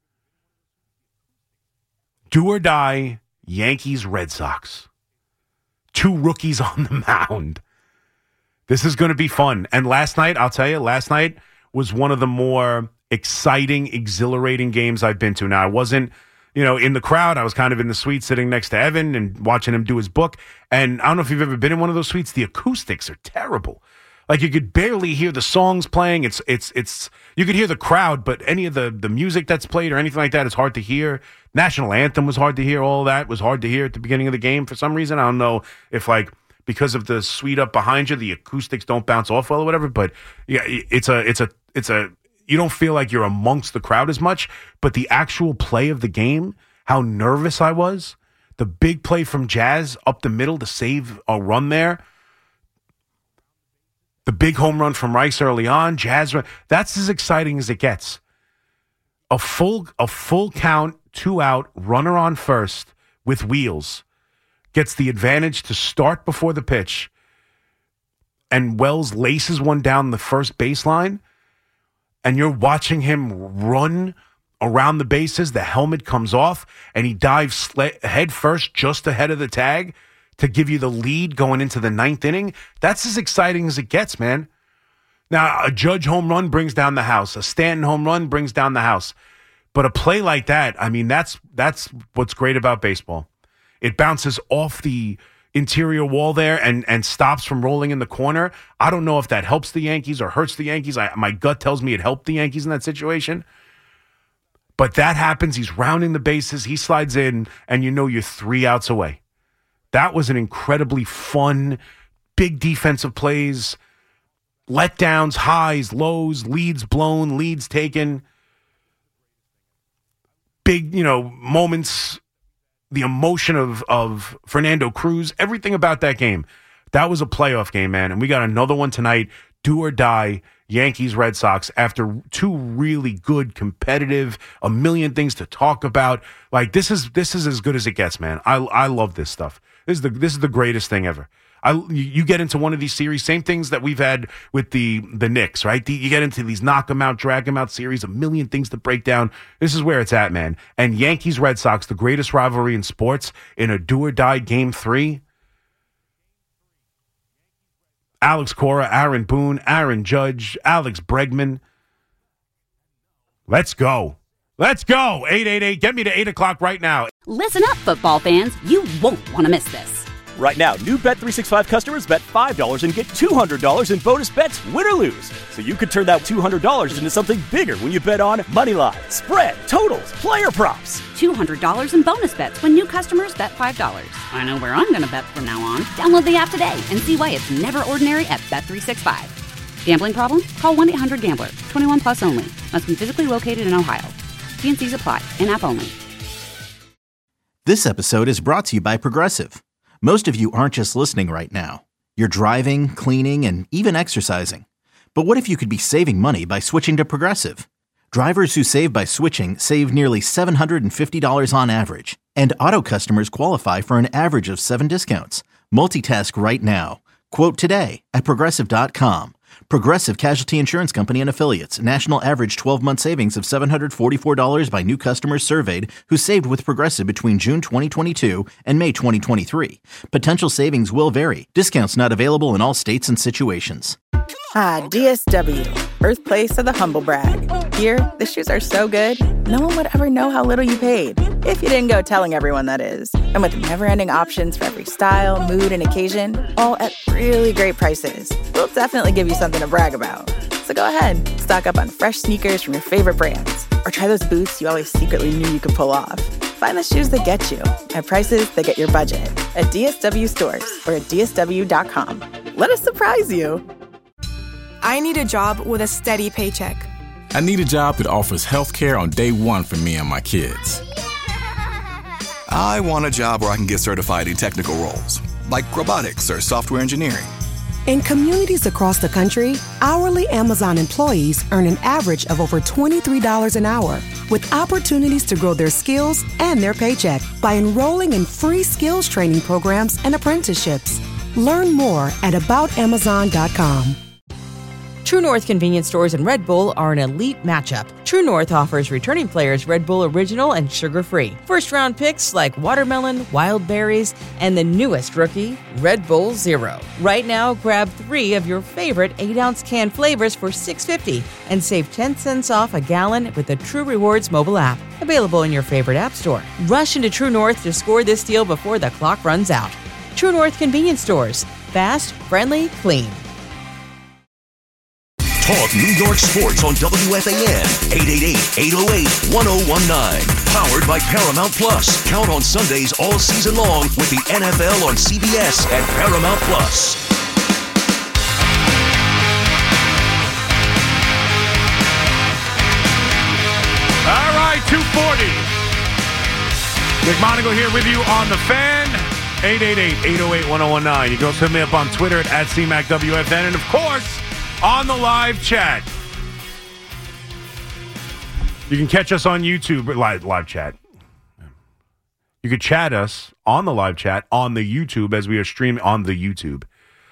Do-or-die, Yankees-Red Sox. Two rookies on the mound. This is going to be fun. And last night, I'll tell you, last night was one of the more exciting, exhilarating games I've been to. Now, I wasn't, you know, in the crowd. I was kind of in the suite sitting next to Evan and watching him do his book. And I don't know if you've ever been in one of those suites. The acoustics are terrible. Like, you could barely hear the songs playing. It's, it's, it's, you could hear the crowd, but any of the, the music that's played or anything like that is hard to hear. National anthem was hard to hear. All that was hard to hear at the beginning of the game for some reason. I don't know if, like, because of the suite up behind you. The acoustics don't bounce off well or whatever. But yeah, it's a, it's a, it's a, you don't feel like you're amongst the crowd as much. But the actual play of the game, how nervous I was, the big play from Jazz up the middle to save a run there. The big home run from Rice early on, Jazz run. That's as exciting as it gets. A full a full count, two out, runner on first with wheels gets the advantage to start before the pitch. And Wells laces one down the first baseline, and you're watching him run around the bases. The helmet comes off, and he dives sle- head first just ahead of the tag to give you the lead going into the ninth inning. That's as exciting as it gets, man. Now, a Judge home run brings down the house. A Stanton home run brings down the house. But a play like that, I mean, that's that's what's great about baseball. It bounces off the interior wall there and, and stops from rolling in the corner. I don't know if that helps the Yankees or hurts the Yankees. I, my gut tells me it helped the Yankees in that situation. But that happens. He's rounding the bases. He slides in, and you know you're three outs away. That was an incredibly fun, big defensive plays, letdowns, highs, lows, leads blown, leads taken, big, you know, moments, the emotion of, of Fernando Cruz, everything about that game. That was a playoff game, man. And we got another one tonight, do or die, Yankees, Red Sox, after two really good, competitive, a million things to talk about. Like, this is this is as good as it gets, man. I I love this stuff. This is the this is the greatest thing ever. I you get into one of these series, same things that we've had with the the Knicks, right? The, you get into these knock 'em out, drag 'em out series, a million things to break down. This is where it's at, man. And Yankees, Red Sox, the greatest rivalry in sports, in a do or die game three. Alex Cora, Aaron Boone, Aaron Judge, Alex Bregman. Let's go. Let's go. eight eight eight. Get me to eight o'clock right now. Listen up, football fans. You won't want to miss this. Right now, new Bet three sixty-five customers bet five dollars and get two hundred dollars in bonus bets, win or lose. So you could turn that two hundred dollars into something bigger when you bet on money line, spread, totals, player props. two hundred dollars in bonus bets when new customers bet five dollars. I know where I'm going to bet from now on. Download the app today and see why it's never ordinary at Bet three sixty-five. Gambling problem? Call one eight hundred gambler. twenty-one plus only. Must be physically located in Ohio. T and C's apply. In-app only. This episode is brought to you by Progressive. Most of you aren't just listening right now. You're driving, cleaning, and even exercising. But what if you could be saving money by switching to Progressive? Drivers who save by switching save nearly seven hundred fifty dollars on average. And auto customers qualify for an average of seven discounts. Multitask right now. Quote today at Progressive dot com. Progressive Casualty Insurance Company and Affiliates. National average twelve-month savings of seven hundred forty-four dollars by new customers surveyed who saved with Progressive between June twenty twenty-two and May twenty twenty-three. Potential savings will vary. Discounts not available in all states and situations. Ah, D S W, birthplace of the humble brag. Here, the shoes are so good, no one would ever know how little you paid. If you didn't go telling everyone, that is. And with never-ending options for every style, mood, and occasion, all at really great prices, we'll definitely give you something to brag about. So go ahead, stock up on fresh sneakers from your favorite brands, or try those boots you always secretly knew you could pull off. Find the shoes that get you at prices that get your budget at D S W stores or at D S W dot com. Let us surprise you. I need a job with a steady paycheck. I need a job that offers health care on day one for me and my kids. I want a job where I can get certified in technical roles, like robotics or software engineering. In communities across the country, hourly Amazon employees earn an average of over twenty-three dollars an hour, with opportunities to grow their skills and their paycheck by enrolling in free skills training programs and apprenticeships. Learn more at about amazon dot com. True North convenience stores and Red Bull are an elite matchup. True North offers returning players Red Bull Original and sugar-free. First-round picks like watermelon, wild berries, and the newest rookie, Red Bull Zero. Right now, grab three of your favorite eight-ounce can flavors for six dollars and fifty cents and save ten cents off a gallon with the True Rewards mobile app. Available in your favorite app store. Rush into True North to score this deal before the clock runs out. True North convenience stores. Fast, friendly, clean. Talk New York sports on W F A N, eight eight eight, eight oh eight, one oh one nine. Powered by Paramount Plus. Count on Sundays all season long with the N F L on C B S and Paramount Plus. All right, two forty. Nick Monagle here with you on the Fan. eight eight eight, eight oh eight, one oh one nine. You can also hit me up on Twitter at, at C Mac W F N. And, of course, on the live chat. You can catch us on YouTube. Live, live chat. You could chat us on the live chat on the YouTube as we are streaming on the YouTube.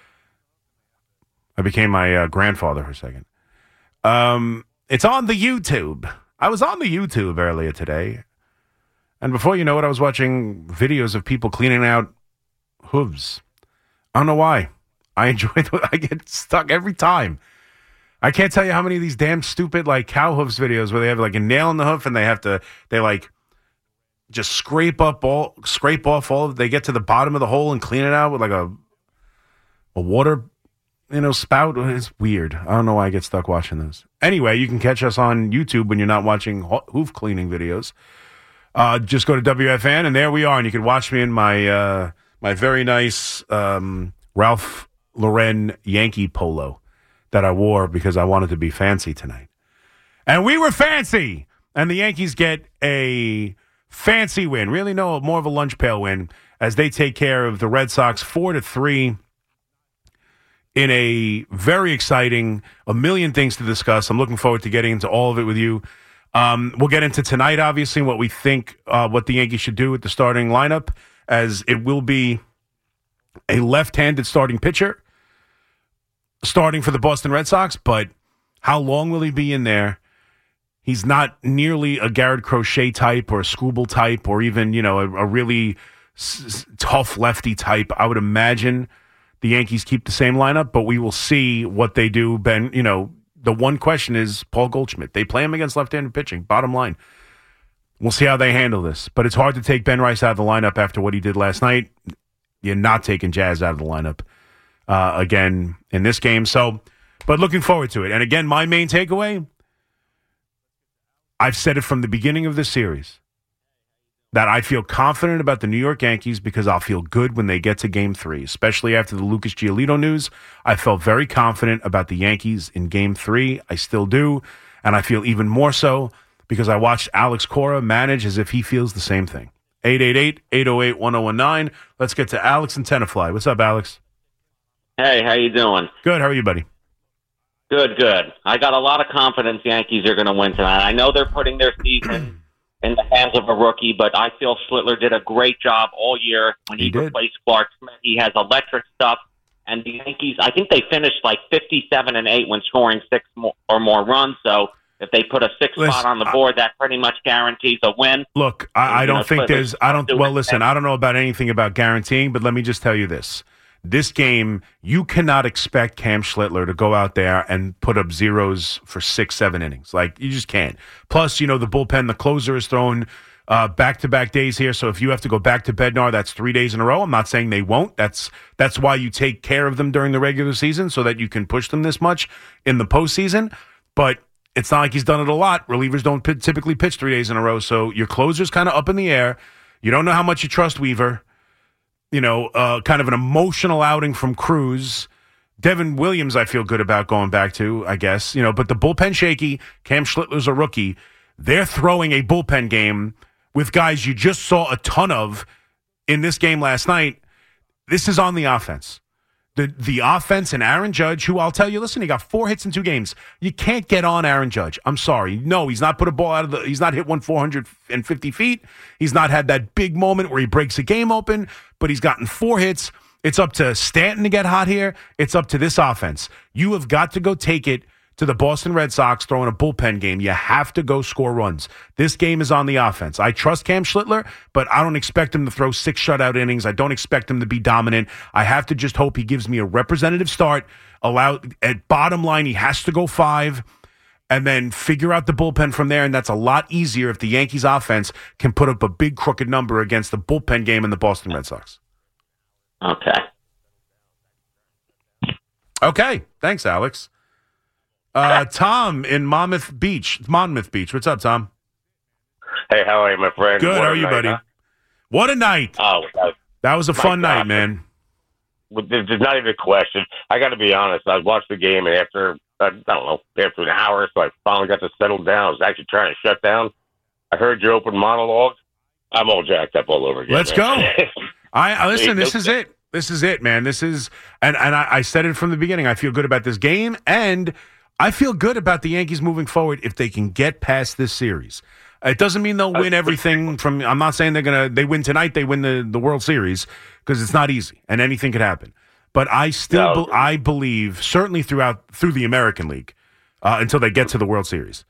I became my uh, grandfather for a second. Um, it's on the YouTube. I was on the YouTube earlier today. And before you know it, I was watching videos of people cleaning out hooves. I don't know why. I enjoy it. I get stuck every time. I can't tell you how many of these damn stupid like cow hoofs videos where they have like a nail in the hoof and they have to, they like just scrape up all, scrape off all of, they get to the bottom of the hole and clean it out with like a, a water, you know, spout. It's weird. I don't know why I get stuck watching those. Anyway, you can catch us on YouTube when you're not watching ho- hoof cleaning videos. Uh, just go to W F N and there we are. And you can watch me in my, uh, my very nice, um, Ralph Lauren Yankee polo that I wore because I wanted to be fancy tonight. And we were fancy. And the Yankees get a fancy win. Really, no, more of a lunch pail win as they take care of the Red Sox four to three in a very exciting, a million things to discuss. I'm looking forward to getting into all of it with you. Um, we'll get into tonight, obviously, what we think, uh, what the Yankees should do with the starting lineup, as it will be a left-handed starting pitcher starting for the Boston Red Sox, but how long will he be in there? He's not nearly a Garrett Crochet type or a Skubal type or even, you know, a, a really s- tough lefty type. I would imagine the Yankees keep the same lineup, but we will see what they do. Ben, you know, the one question is Paul Goldschmidt. They play him against left-handed pitching, bottom line. We'll see how they handle this. But it's hard to take Ben Rice out of the lineup after what he did last night. You're not taking Jazz out of the lineup uh, again in this game. So, but looking forward to it. And again, my main takeaway, I've said it from the beginning of this series, that I feel confident about the New York Yankees because I'll feel good when they get to game three, especially after the Lucas Giolito news. I felt very confident about the Yankees in game three. I still do. And I feel even more so because I watched Alex Cora manage as if he feels the same thing. eight eight eight, eight oh eight, one oh one nine. Let's get to Alex in Tenafly. What's up, Alex? Hey, how you doing? Good. How are you, buddy? Good, good. I got a lot of confidence the Yankees are going to win tonight. I know they're putting their season in the hands of a rookie, but I feel Schlittler did a great job all year when he, he replaced Clark Schmidt. He has electric stuff, and the Yankees, I think they finished like fifty-seven and eight when scoring six more, or more runs, so if they put a six listen, spot on the board, that pretty much guarantees a win. Look, I, I don't know, think there's, I don't, well, listen, I don't know about anything about guaranteeing, but let me just tell you this. This game, you cannot expect Cam Schlittler to go out there and put up zeros for six, seven innings. Like, you just can't. Plus, you know, the bullpen, the closer is thrown uh, back-to-back days here. So if you have to go back to Bednar, that's three days in a row. I'm not saying they won't. That's that's why you take care of them during the regular season so that you can push them this much in the postseason. But it's not like he's done it a lot. Relievers don't p- typically pitch three days in a row. So your closer's kind of up in the air. You don't know how much you trust Weaver. You know, uh, kind of an emotional outing from Cruz. Devin Williams, I feel good about going back to, I guess. You know, but the bullpen shaky. Cam Schlittler's a rookie. They're throwing a bullpen game with guys you just saw a ton of in this game last night. This is on the offense. The the offense and Aaron Judge, who I'll tell you, listen, he got four hits in two games. You can't get on Aaron Judge. I'm sorry. No, he's not put a ball out of the, he's not hit one four hundred fifty feet. He's not had that big moment where he breaks a game open, but he's gotten four hits. It's up to Stanton to get hot here. It's up to this offense. You have got to go take it to the Boston Red Sox throwing a bullpen game. You have to go score runs. This game is on the offense. I trust Cam Schlittler, but I don't expect him to throw six shutout innings. I don't expect him to be dominant. I have to just hope he gives me a representative start. Allow at bottom line, he has to go five and then figure out the bullpen from there. And that's a lot easier if the Yankees offense can put up a big crooked number against the bullpen game in the Boston Red Sox. Okay. Okay. Thanks, Alex. Uh, Tom in Monmouth Beach. Monmouth Beach. What's up, Tom? Hey, how are you, my friend? Good. What How a are you, night, buddy? huh? What a night. Oh, that, that was a my fun God. night, man. There's not even a question. I got to be honest. I watched the game, and after, I don't know, after an hour, so I finally got to settle down. I was actually trying to shut down. I heard your open monologue. I'm all jacked up all over again. Let's man. go. I, I listen. This is it. This is it, man. This is, and and I, I said it from the beginning. I feel good about this game, and I feel good about the Yankees moving forward if they can get past this series. It doesn't mean they'll win everything from. I'm not saying they're gonna. They win tonight. They win the, the World Series because it's not easy and anything could happen. But I still, No. be, I believe, certainly throughout through the American League, uh, until they get to the World Series.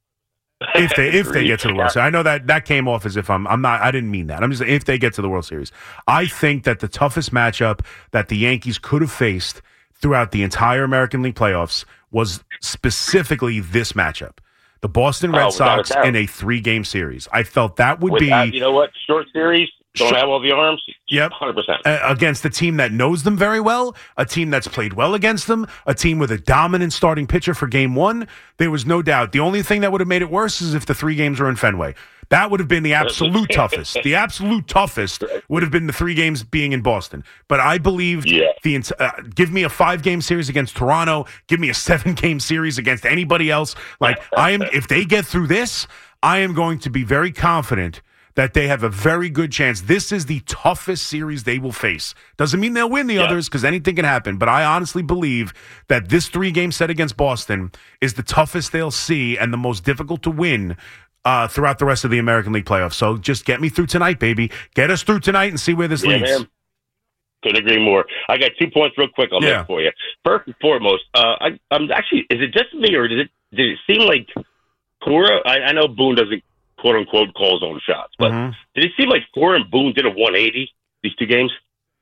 If they if they get to the World Series, I know that that came off as if I'm I'm not. I didn't mean that. I'm just saying if they get to the World Series, I think that the toughest matchup that the Yankees could have faced throughout the entire American League playoffs was specifically this matchup. The Boston Red Oh, without a Sox doubt. in a three-game series. I felt that would Without- be you know what? Short series, don't Short- have all the arms. Yep. one hundred percent. uh, against a team that knows them very well, a team that's played well against them, a team with a dominant starting pitcher for game one. There was no doubt. The only thing that would have made it worse is if the three games were in Fenway. That would have been the absolute toughest. The absolute toughest would have been the three games being in Boston. But I believe Yeah. the ent- uh, give me a five-game series against Toronto, give me a seven-game series against anybody else. Like I am, if they get through this, I am going to be very confident that they have a very good chance. This is the toughest series they will face. Doesn't mean they'll win the Yeah. others because anything can happen. But I honestly believe that this three-game set against Boston is the toughest they'll see and the most difficult to win uh, throughout the rest of the American League playoffs. So just get me through tonight, baby. Get us through tonight and see where this Yeah, leads. man. Couldn't agree more. I got two points real quick. I'll Yeah. make for you. First and foremost, uh, I, I'm actually. Is it just me, or did it did it seem like Cora? I, I know Boone doesn't quote unquote call his own shots, but Mhm. did it seem like Cora and Boone did a one eighty these two games?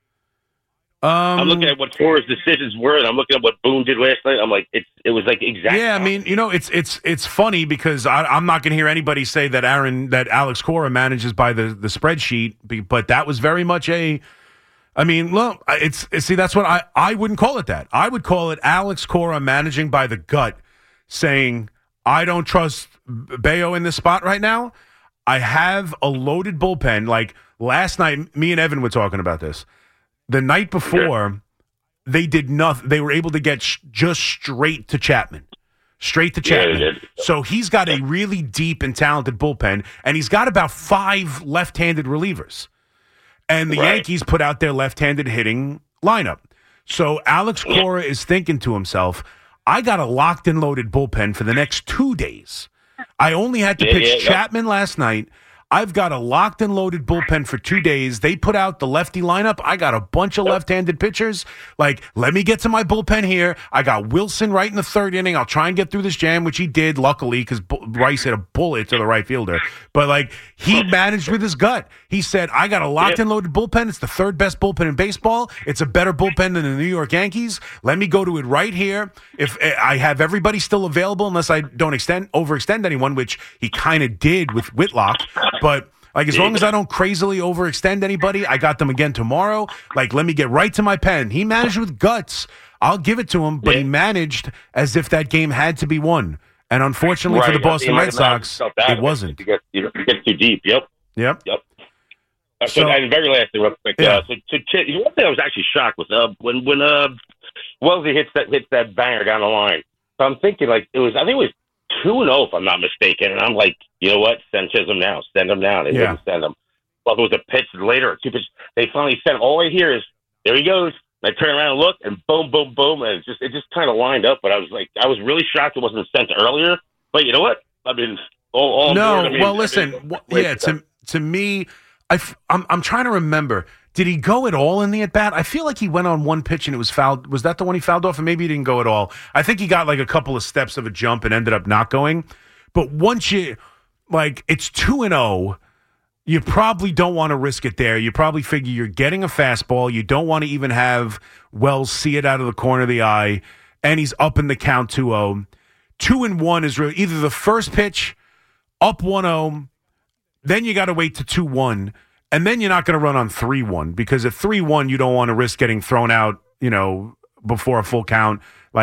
Um, I'm looking at what Cora's decisions were, and I'm looking at what Boone did last night. I'm like, it's it was like exactly. Yeah, I mean, you know, it's it's it's funny because I, I'm not going to hear anybody say that Aaron that Alex Cora manages by the the spreadsheet, be- but that was very much a. I mean, look, it's see that's what I I wouldn't call it that. I would call it Alex Cora managing by the gut, saying I don't trust Bayo in this spot right now. I have a loaded bullpen. Like last night, me and Evan were talking about this. The night before, they did nothing. They were able to get sh- just straight to Chapman. Straight to Yeah, they Chapman. did. So he's got a really deep and talented bullpen, and he's got about five left-handed relievers. And the Right. Yankees put out their left-handed hitting lineup. So Alex Cora is thinking to himself, I got a locked and loaded bullpen for the next two days. I only had to Yeah, pitch yeah, yeah. Chapman last night. I've got a locked and loaded bullpen for two days. They put out the lefty lineup. I got a bunch of left-handed pitchers. Like, let me get to my bullpen here. I got Wilson right in the third inning. I'll try and get through this jam, which he did, luckily, because Rice hit a bullet to the right fielder. But, like, he managed with his gut. He said, I got a locked and loaded bullpen. It's the third best bullpen in baseball. It's a better bullpen than the New York Yankees. Let me go to it right here. If I have everybody still available, unless I don't extend overextend anyone, which he kind of did with Whitlock. But like as long as I don't crazily overextend anybody, I got them again tomorrow. Like let me get right to my pen. He managed with guts. I'll give it to him, but he managed as if that game had to be won. And unfortunately for the Right. Boston I mean, Red like, Sox, felt bad it wasn't. You get, you get too deep. Yep. Yep. Yep. Uh, So- so, and very last thing, real quick. Yeah. Uh, so, so Ch- one thing I was actually shocked with uh, when when uh, Wellesley hits that hits that banger down the line. So I'm thinking like it was. I think it was two and zero if I'm not mistaken. And I'm like, you know what? Send Chisholm now. Send him now. They Yeah. didn't send him. Well, it was a pitch later, or two pitches. They finally sent him. All I hear is there he goes. And I turn around and look, and boom, boom, boom, and it just it just kind of lined up. But I was like, I was really shocked it wasn't sent earlier. But you know what? I mean, all, all No, aboard. I mean, well, I listen. mean, wh- wait yeah, for to to me, I f- I'm I'm trying to remember. Did he go at all in the at bat? I feel like he went on one pitch and it was fouled. Was that the one he fouled off? Or maybe he didn't go at all. I think he got like a couple of steps of a jump and ended up not going. But once you like, it's two and zero. You probably don't want to risk it there. You probably figure you're getting a fastball. You don't want to even have Wells see it out of the corner of the eye, and he's up in the count two oh. Two and one is really either the first pitch up one oh, then you got to wait to two one, and then you're not going to run on three one because at three one you don't want to risk getting thrown out, you know, before a full count. Like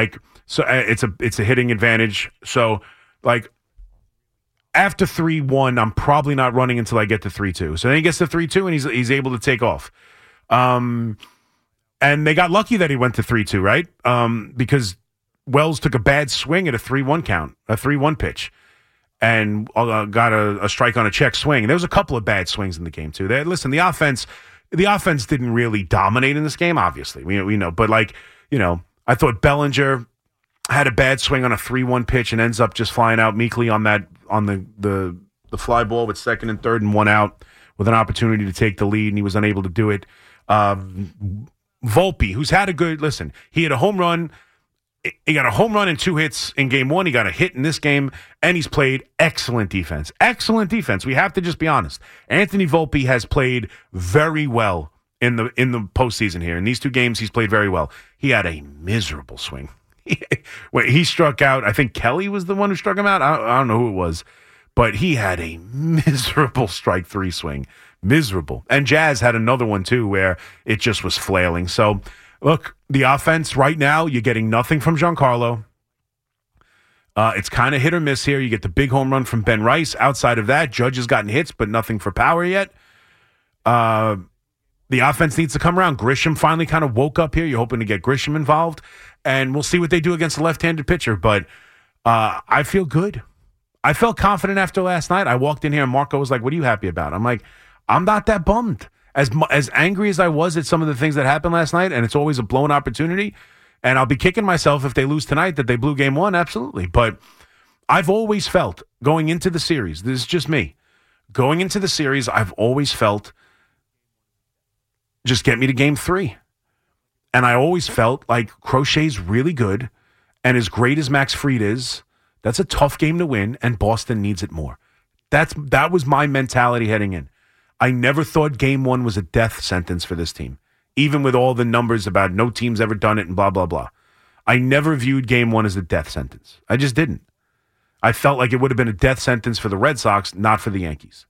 So uh, it's a it's a hitting advantage. So like after three one, I'm probably not running until I get to three two. So then he gets to three two and he's he's able to take off. Um, and they got lucky that he went to three two, right? Um, because Wells took a bad swing at a three one count, a three one pitch, and uh, got a, a strike on a check swing. There was a couple of bad swings in the game too. They, listen, the offense, the offense didn't really dominate in this game. Obviously, we we know, but like you know, I thought Bellinger had a bad swing on a three one pitch and ends up just flying out meekly on that on the the the fly ball with second and third and one out with an opportunity to take the lead, and he was unable to do it. Uh, Volpe, who's had a good listen, he had a home run. He got a home run and two hits in game one. He got a hit in this game, and he's played excellent defense. Excellent defense. We have to just be honest. Anthony Volpe has played very well in the in the postseason here. In these two games, he's played very well. He had a miserable swing. Wait, he struck out. I think Kelly was the one who struck him out. I, I don't know who it was, but he had a miserable strike three swing. Miserable. And Jazz had another one too where it just was flailing. So, look, the offense right now, you're getting nothing from Giancarlo. Uh, it's kind of hit or miss here. You get the big home run from Ben Rice. Outside of that, Judge has gotten hits, but nothing for power yet. Uh, the offense needs to come around. Grisham finally kind of woke up here. You're hoping to get Grisham involved. And we'll see what they do against the left-handed pitcher. But uh, I feel good. I felt confident after last night. I walked in here and Marco was like, what are you happy about? I'm like, I'm not that bummed. As as angry as I was at some of the things that happened last night, and it's always a blown opportunity, and I'll be kicking myself if they lose tonight that they blew game one, absolutely. But I've always felt going into the series, this is just me, going into the series, I've always felt just get me to game three. And I always felt like Crochet's really good, and as great as Max Fried is, that's a tough game to win, and Boston needs it more. That's That was my mentality heading in. I never thought game one was a death sentence for this team, even with all the numbers about no team's ever done it and blah, blah, blah. I never viewed game one as a death sentence. I just didn't. I felt like it would have been a death sentence for the Red Sox, not for the Yankees.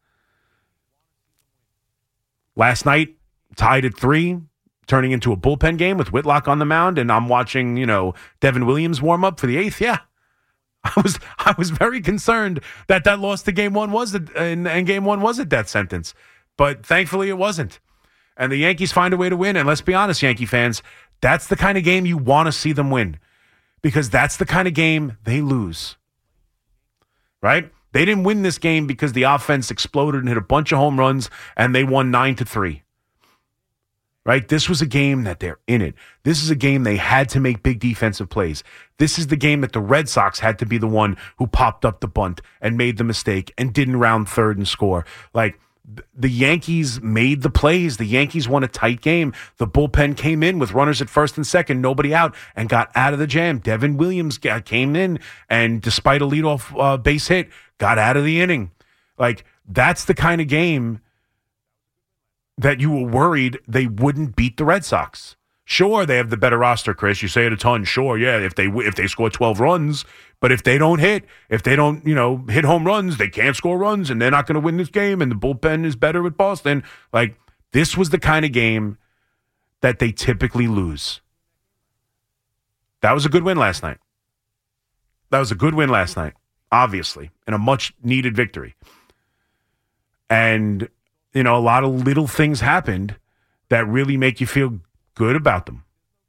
Last night, tied at three, turning into a bullpen game with Whitlock on the mound, and I'm watching, you know, Devin Williams warm up for the eighth. Yeah. I was I was very concerned that that loss to game one was a, and, and game one was a death sentence. But thankfully it wasn't. And the Yankees find a way to win. And let's be honest, Yankee fans, that's the kind of game you want to see them win. Because that's the kind of game they lose. Right? They didn't win this game because the offense exploded and hit a bunch of home runs and they won nine to three. Right? This was a game that they're in it. This is a game they had to make big defensive plays. This is the game that the Red Sox had to be the one who popped up the bunt and made the mistake and didn't round third and score. Like, the Yankees made the plays. The Yankees won a tight game. The bullpen came in with runners at first and second, nobody out, and got out of the jam. Devin Williams got, came in and, despite a leadoff uh, base hit, got out of the inning. Like, that's the kind of game that you were worried they wouldn't beat the Red Sox. Sure, they have the better roster, Chris. You say it a ton. Sure, yeah, if they if they score twelve runs, but if they don't hit, if they don't, you know, hit home runs, they can't score runs, and they're not going to win this game, and the bullpen is better with Boston. Like, this was the kind of game that they typically lose. That was a good win last night. That was a good win last night, obviously, and a much-needed victory. And, you know, a lot of little things happened that really make you feel good about them.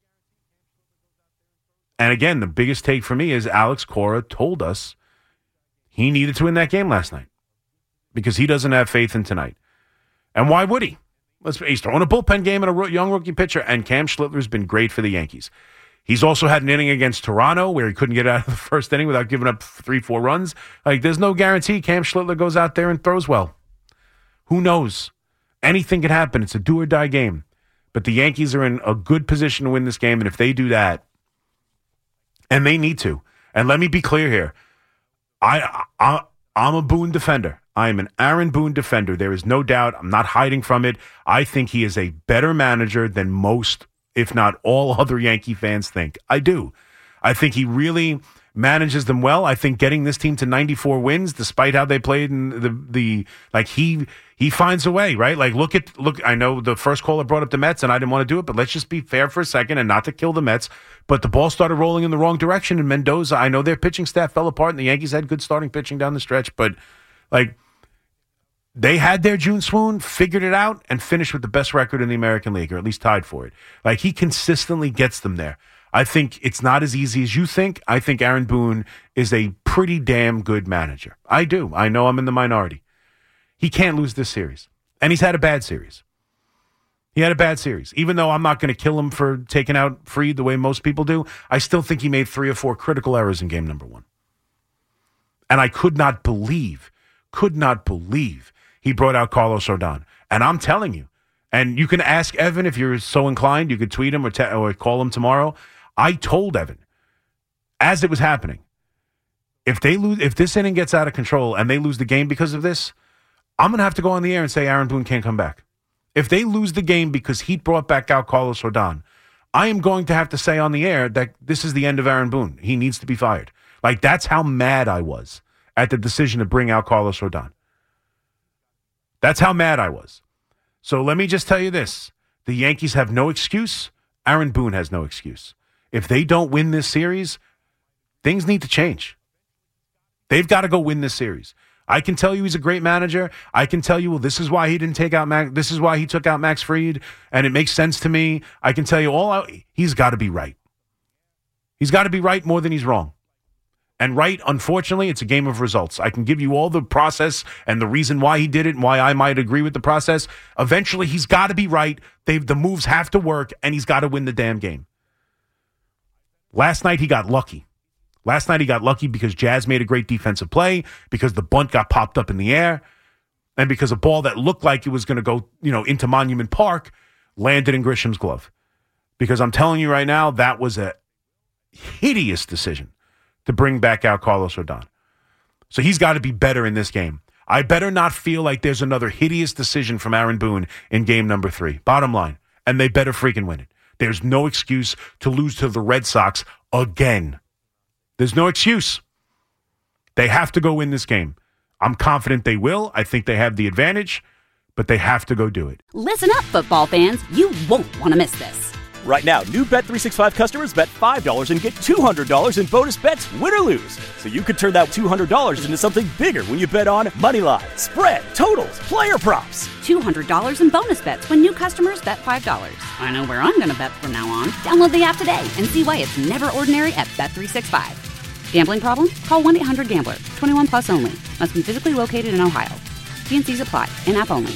And again, the biggest take for me is Alex Cora told us he needed to win that game last night because he doesn't have faith in tonight. And why would he? Let's, he's throwing a bullpen game and a young rookie pitcher, and Cam Schlittler's been great for the Yankees. He's also had an inning against Toronto where he couldn't get out of the first inning without giving up three, four runs. Like, there's no guarantee Cam Schlittler goes out there and throws well. Who knows? Anything can happen. It's a do-or-die game. But the Yankees are in a good position to win this game, and if they do that, and they need to, and let me be clear here, I, I, I'm a Boone defender. I am an Aaron Boone defender. There is no doubt. I'm not hiding from it. I think he is a better manager than most, if not all, other Yankee fans think. I do. I think he really manages them well. I think getting this team to ninety-four wins, despite how they played in the the like he he finds a way, right? Like look at look. I know the first caller brought up the Mets, and I didn't want to do it, but let's just be fair for a second and not to kill the Mets. But the ball started rolling in the wrong direction, and Mendoza. I know their pitching staff fell apart, and the Yankees had good starting pitching down the stretch, but like they had their June swoon, figured it out, and finished with the best record in the American League, or at least tied for it. Like he consistently gets them there. I think it's not as easy as you think. I think Aaron Boone is a pretty damn good manager. I do. I know I'm in the minority. He can't lose this series. And he's had a bad series. He had a bad series. Even though I'm not going to kill him for taking out Fried the way most people do, I still think he made three or four critical errors in game number one. And I could not believe, could not believe he brought out Carlos Rodon. And I'm telling you, and you can ask Evan if you're so inclined, you could tweet him or, te- or call him tomorrow. I told Evan, as it was happening, if they lose, if this inning gets out of control and they lose the game because of this, I'm going to have to go on the air and say Aaron Boone can't come back. If they lose the game because he brought back out Carlos Rodon, I am going to have to say on the air that this is the end of Aaron Boone. He needs to be fired. Like, that's how mad I was at the decision to bring out Carlos Rodon. That's how mad I was. So let me just tell you this. The Yankees have no excuse. Aaron Boone has no excuse. If they don't win this series, things need to change. They've got to go win this series. I can tell you he's a great manager. I can tell you, well, this is why he didn't take out Max. This is why he took out Max Fried, and it makes sense to me. I can tell you all out. He's got to be right. He's got to be right more than he's wrong. And right, unfortunately, it's a game of results. I can give you all the process and the reason why he did it and why I might agree with the process. Eventually, he's got to be right. They've, the moves have to work, and he's got to win the damn game. Last night, he got lucky. Last night, he got lucky because Jazz made a great defensive play, because the bunt got popped up in the air, and because a ball that looked like it was going to go, you know, into Monument Park landed in Grisham's glove. Because I'm telling you right now, that was a hideous decision to bring back out Carlos Rodon. So he's got to be better in this game. I better not feel like there's another hideous decision from Aaron Boone in game number three. Bottom line. And they better freaking win it. There's no excuse to lose to the Red Sox again. There's no excuse. They have to go win this game. I'm confident they will. I think they have the advantage, but they have to go do it. Listen up, football fans. You won't want to miss this. Right now, new Bet three sixty-five customers bet five dollars and get two hundred dollars in bonus bets, win or lose. So you could turn that two hundred dollars into something bigger when you bet on money line, spread, totals, player props. two hundred dollars in bonus bets when new customers bet five dollars. I know where I'm going to bet from now on. Download the app today and see why it's never ordinary at Bet three sixty-five. Gambling problem? Call one eight hundred gambler. twenty-one plus only. Must be physically located in Ohio. T and C's apply. In-app only.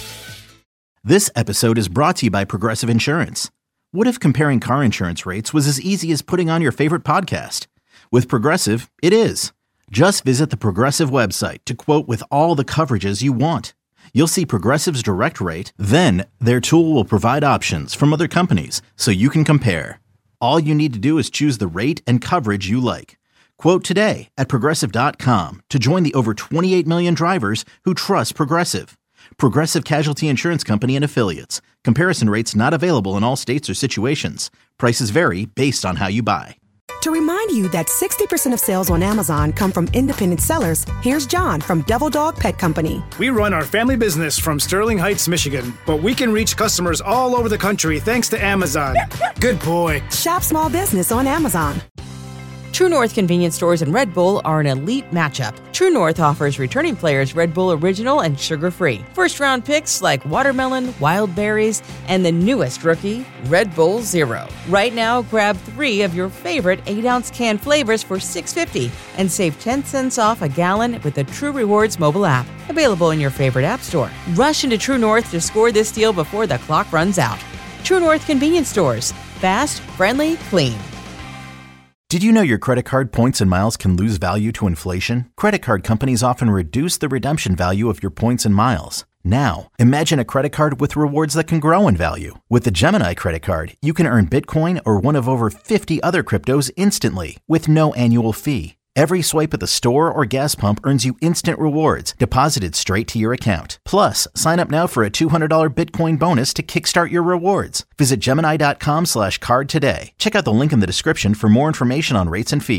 This episode is brought to you by Progressive Insurance. What if comparing car insurance rates was as easy as putting on your favorite podcast? With Progressive, it is. Just visit the Progressive website to quote with all the coverages you want. You'll see Progressive's direct rate, then their tool will provide options from other companies so you can compare. All you need to do is choose the rate and coverage you like. Quote today at Progressive dot com to join the over twenty-eight million drivers who trust Progressive. Progressive Casualty Insurance Company and Affiliates. Comparison rates not available in all states or situations. Prices vary based on how you buy. To remind you that sixty percent of sales on Amazon come from independent sellers, here's John from Devil Dog Pet Company. We run our family business from Sterling Heights, Michigan, but we can reach customers all over the country thanks to Amazon. Good boy. Shop small business on Amazon. True North convenience stores and Red Bull are an elite matchup. True North offers returning players Red Bull Original and sugar-free. First-round picks like watermelon, wild berries, and the newest rookie, Red Bull Zero. Right now, grab three of your favorite eight ounce can flavors for six dollars and fifty cents and save ten cents off a gallon with the True Rewards mobile app. Available in your favorite app store. Rush into True North to score this deal before the clock runs out. True North convenience stores. Fast, friendly, clean. Did you know your credit card points and miles can lose value to inflation? Credit card companies often reduce the redemption value of your points and miles. Now, imagine a credit card with rewards that can grow in value. With the Gemini credit card, you can earn Bitcoin or one of over fifty other cryptos instantly with no annual fee. Every swipe at the store or gas pump earns you instant rewards deposited straight to your account. Plus, sign up now for a two hundred dollars Bitcoin bonus to kickstart your rewards. Visit Gemini.com slash card today. Check out the link in the description for more information on rates and fees.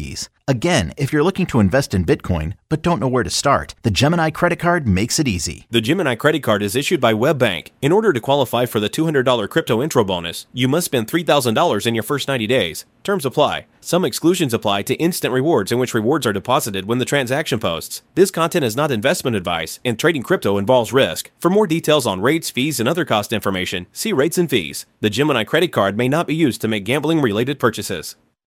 Again, if you're looking to invest in Bitcoin but don't know where to start, the Gemini Credit Card makes it easy. The Gemini Credit Card is issued by WebBank. In order to qualify for the two hundred dollars crypto intro bonus, you must spend three thousand dollars in your first ninety days. Terms apply. Some exclusions apply to instant rewards in which rewards are deposited when the transaction posts. This content is not investment advice, and trading crypto involves risk. For more details on rates, fees, and other cost information, see rates and fees. The Gemini Credit Card may not be used to make gambling-related purchases.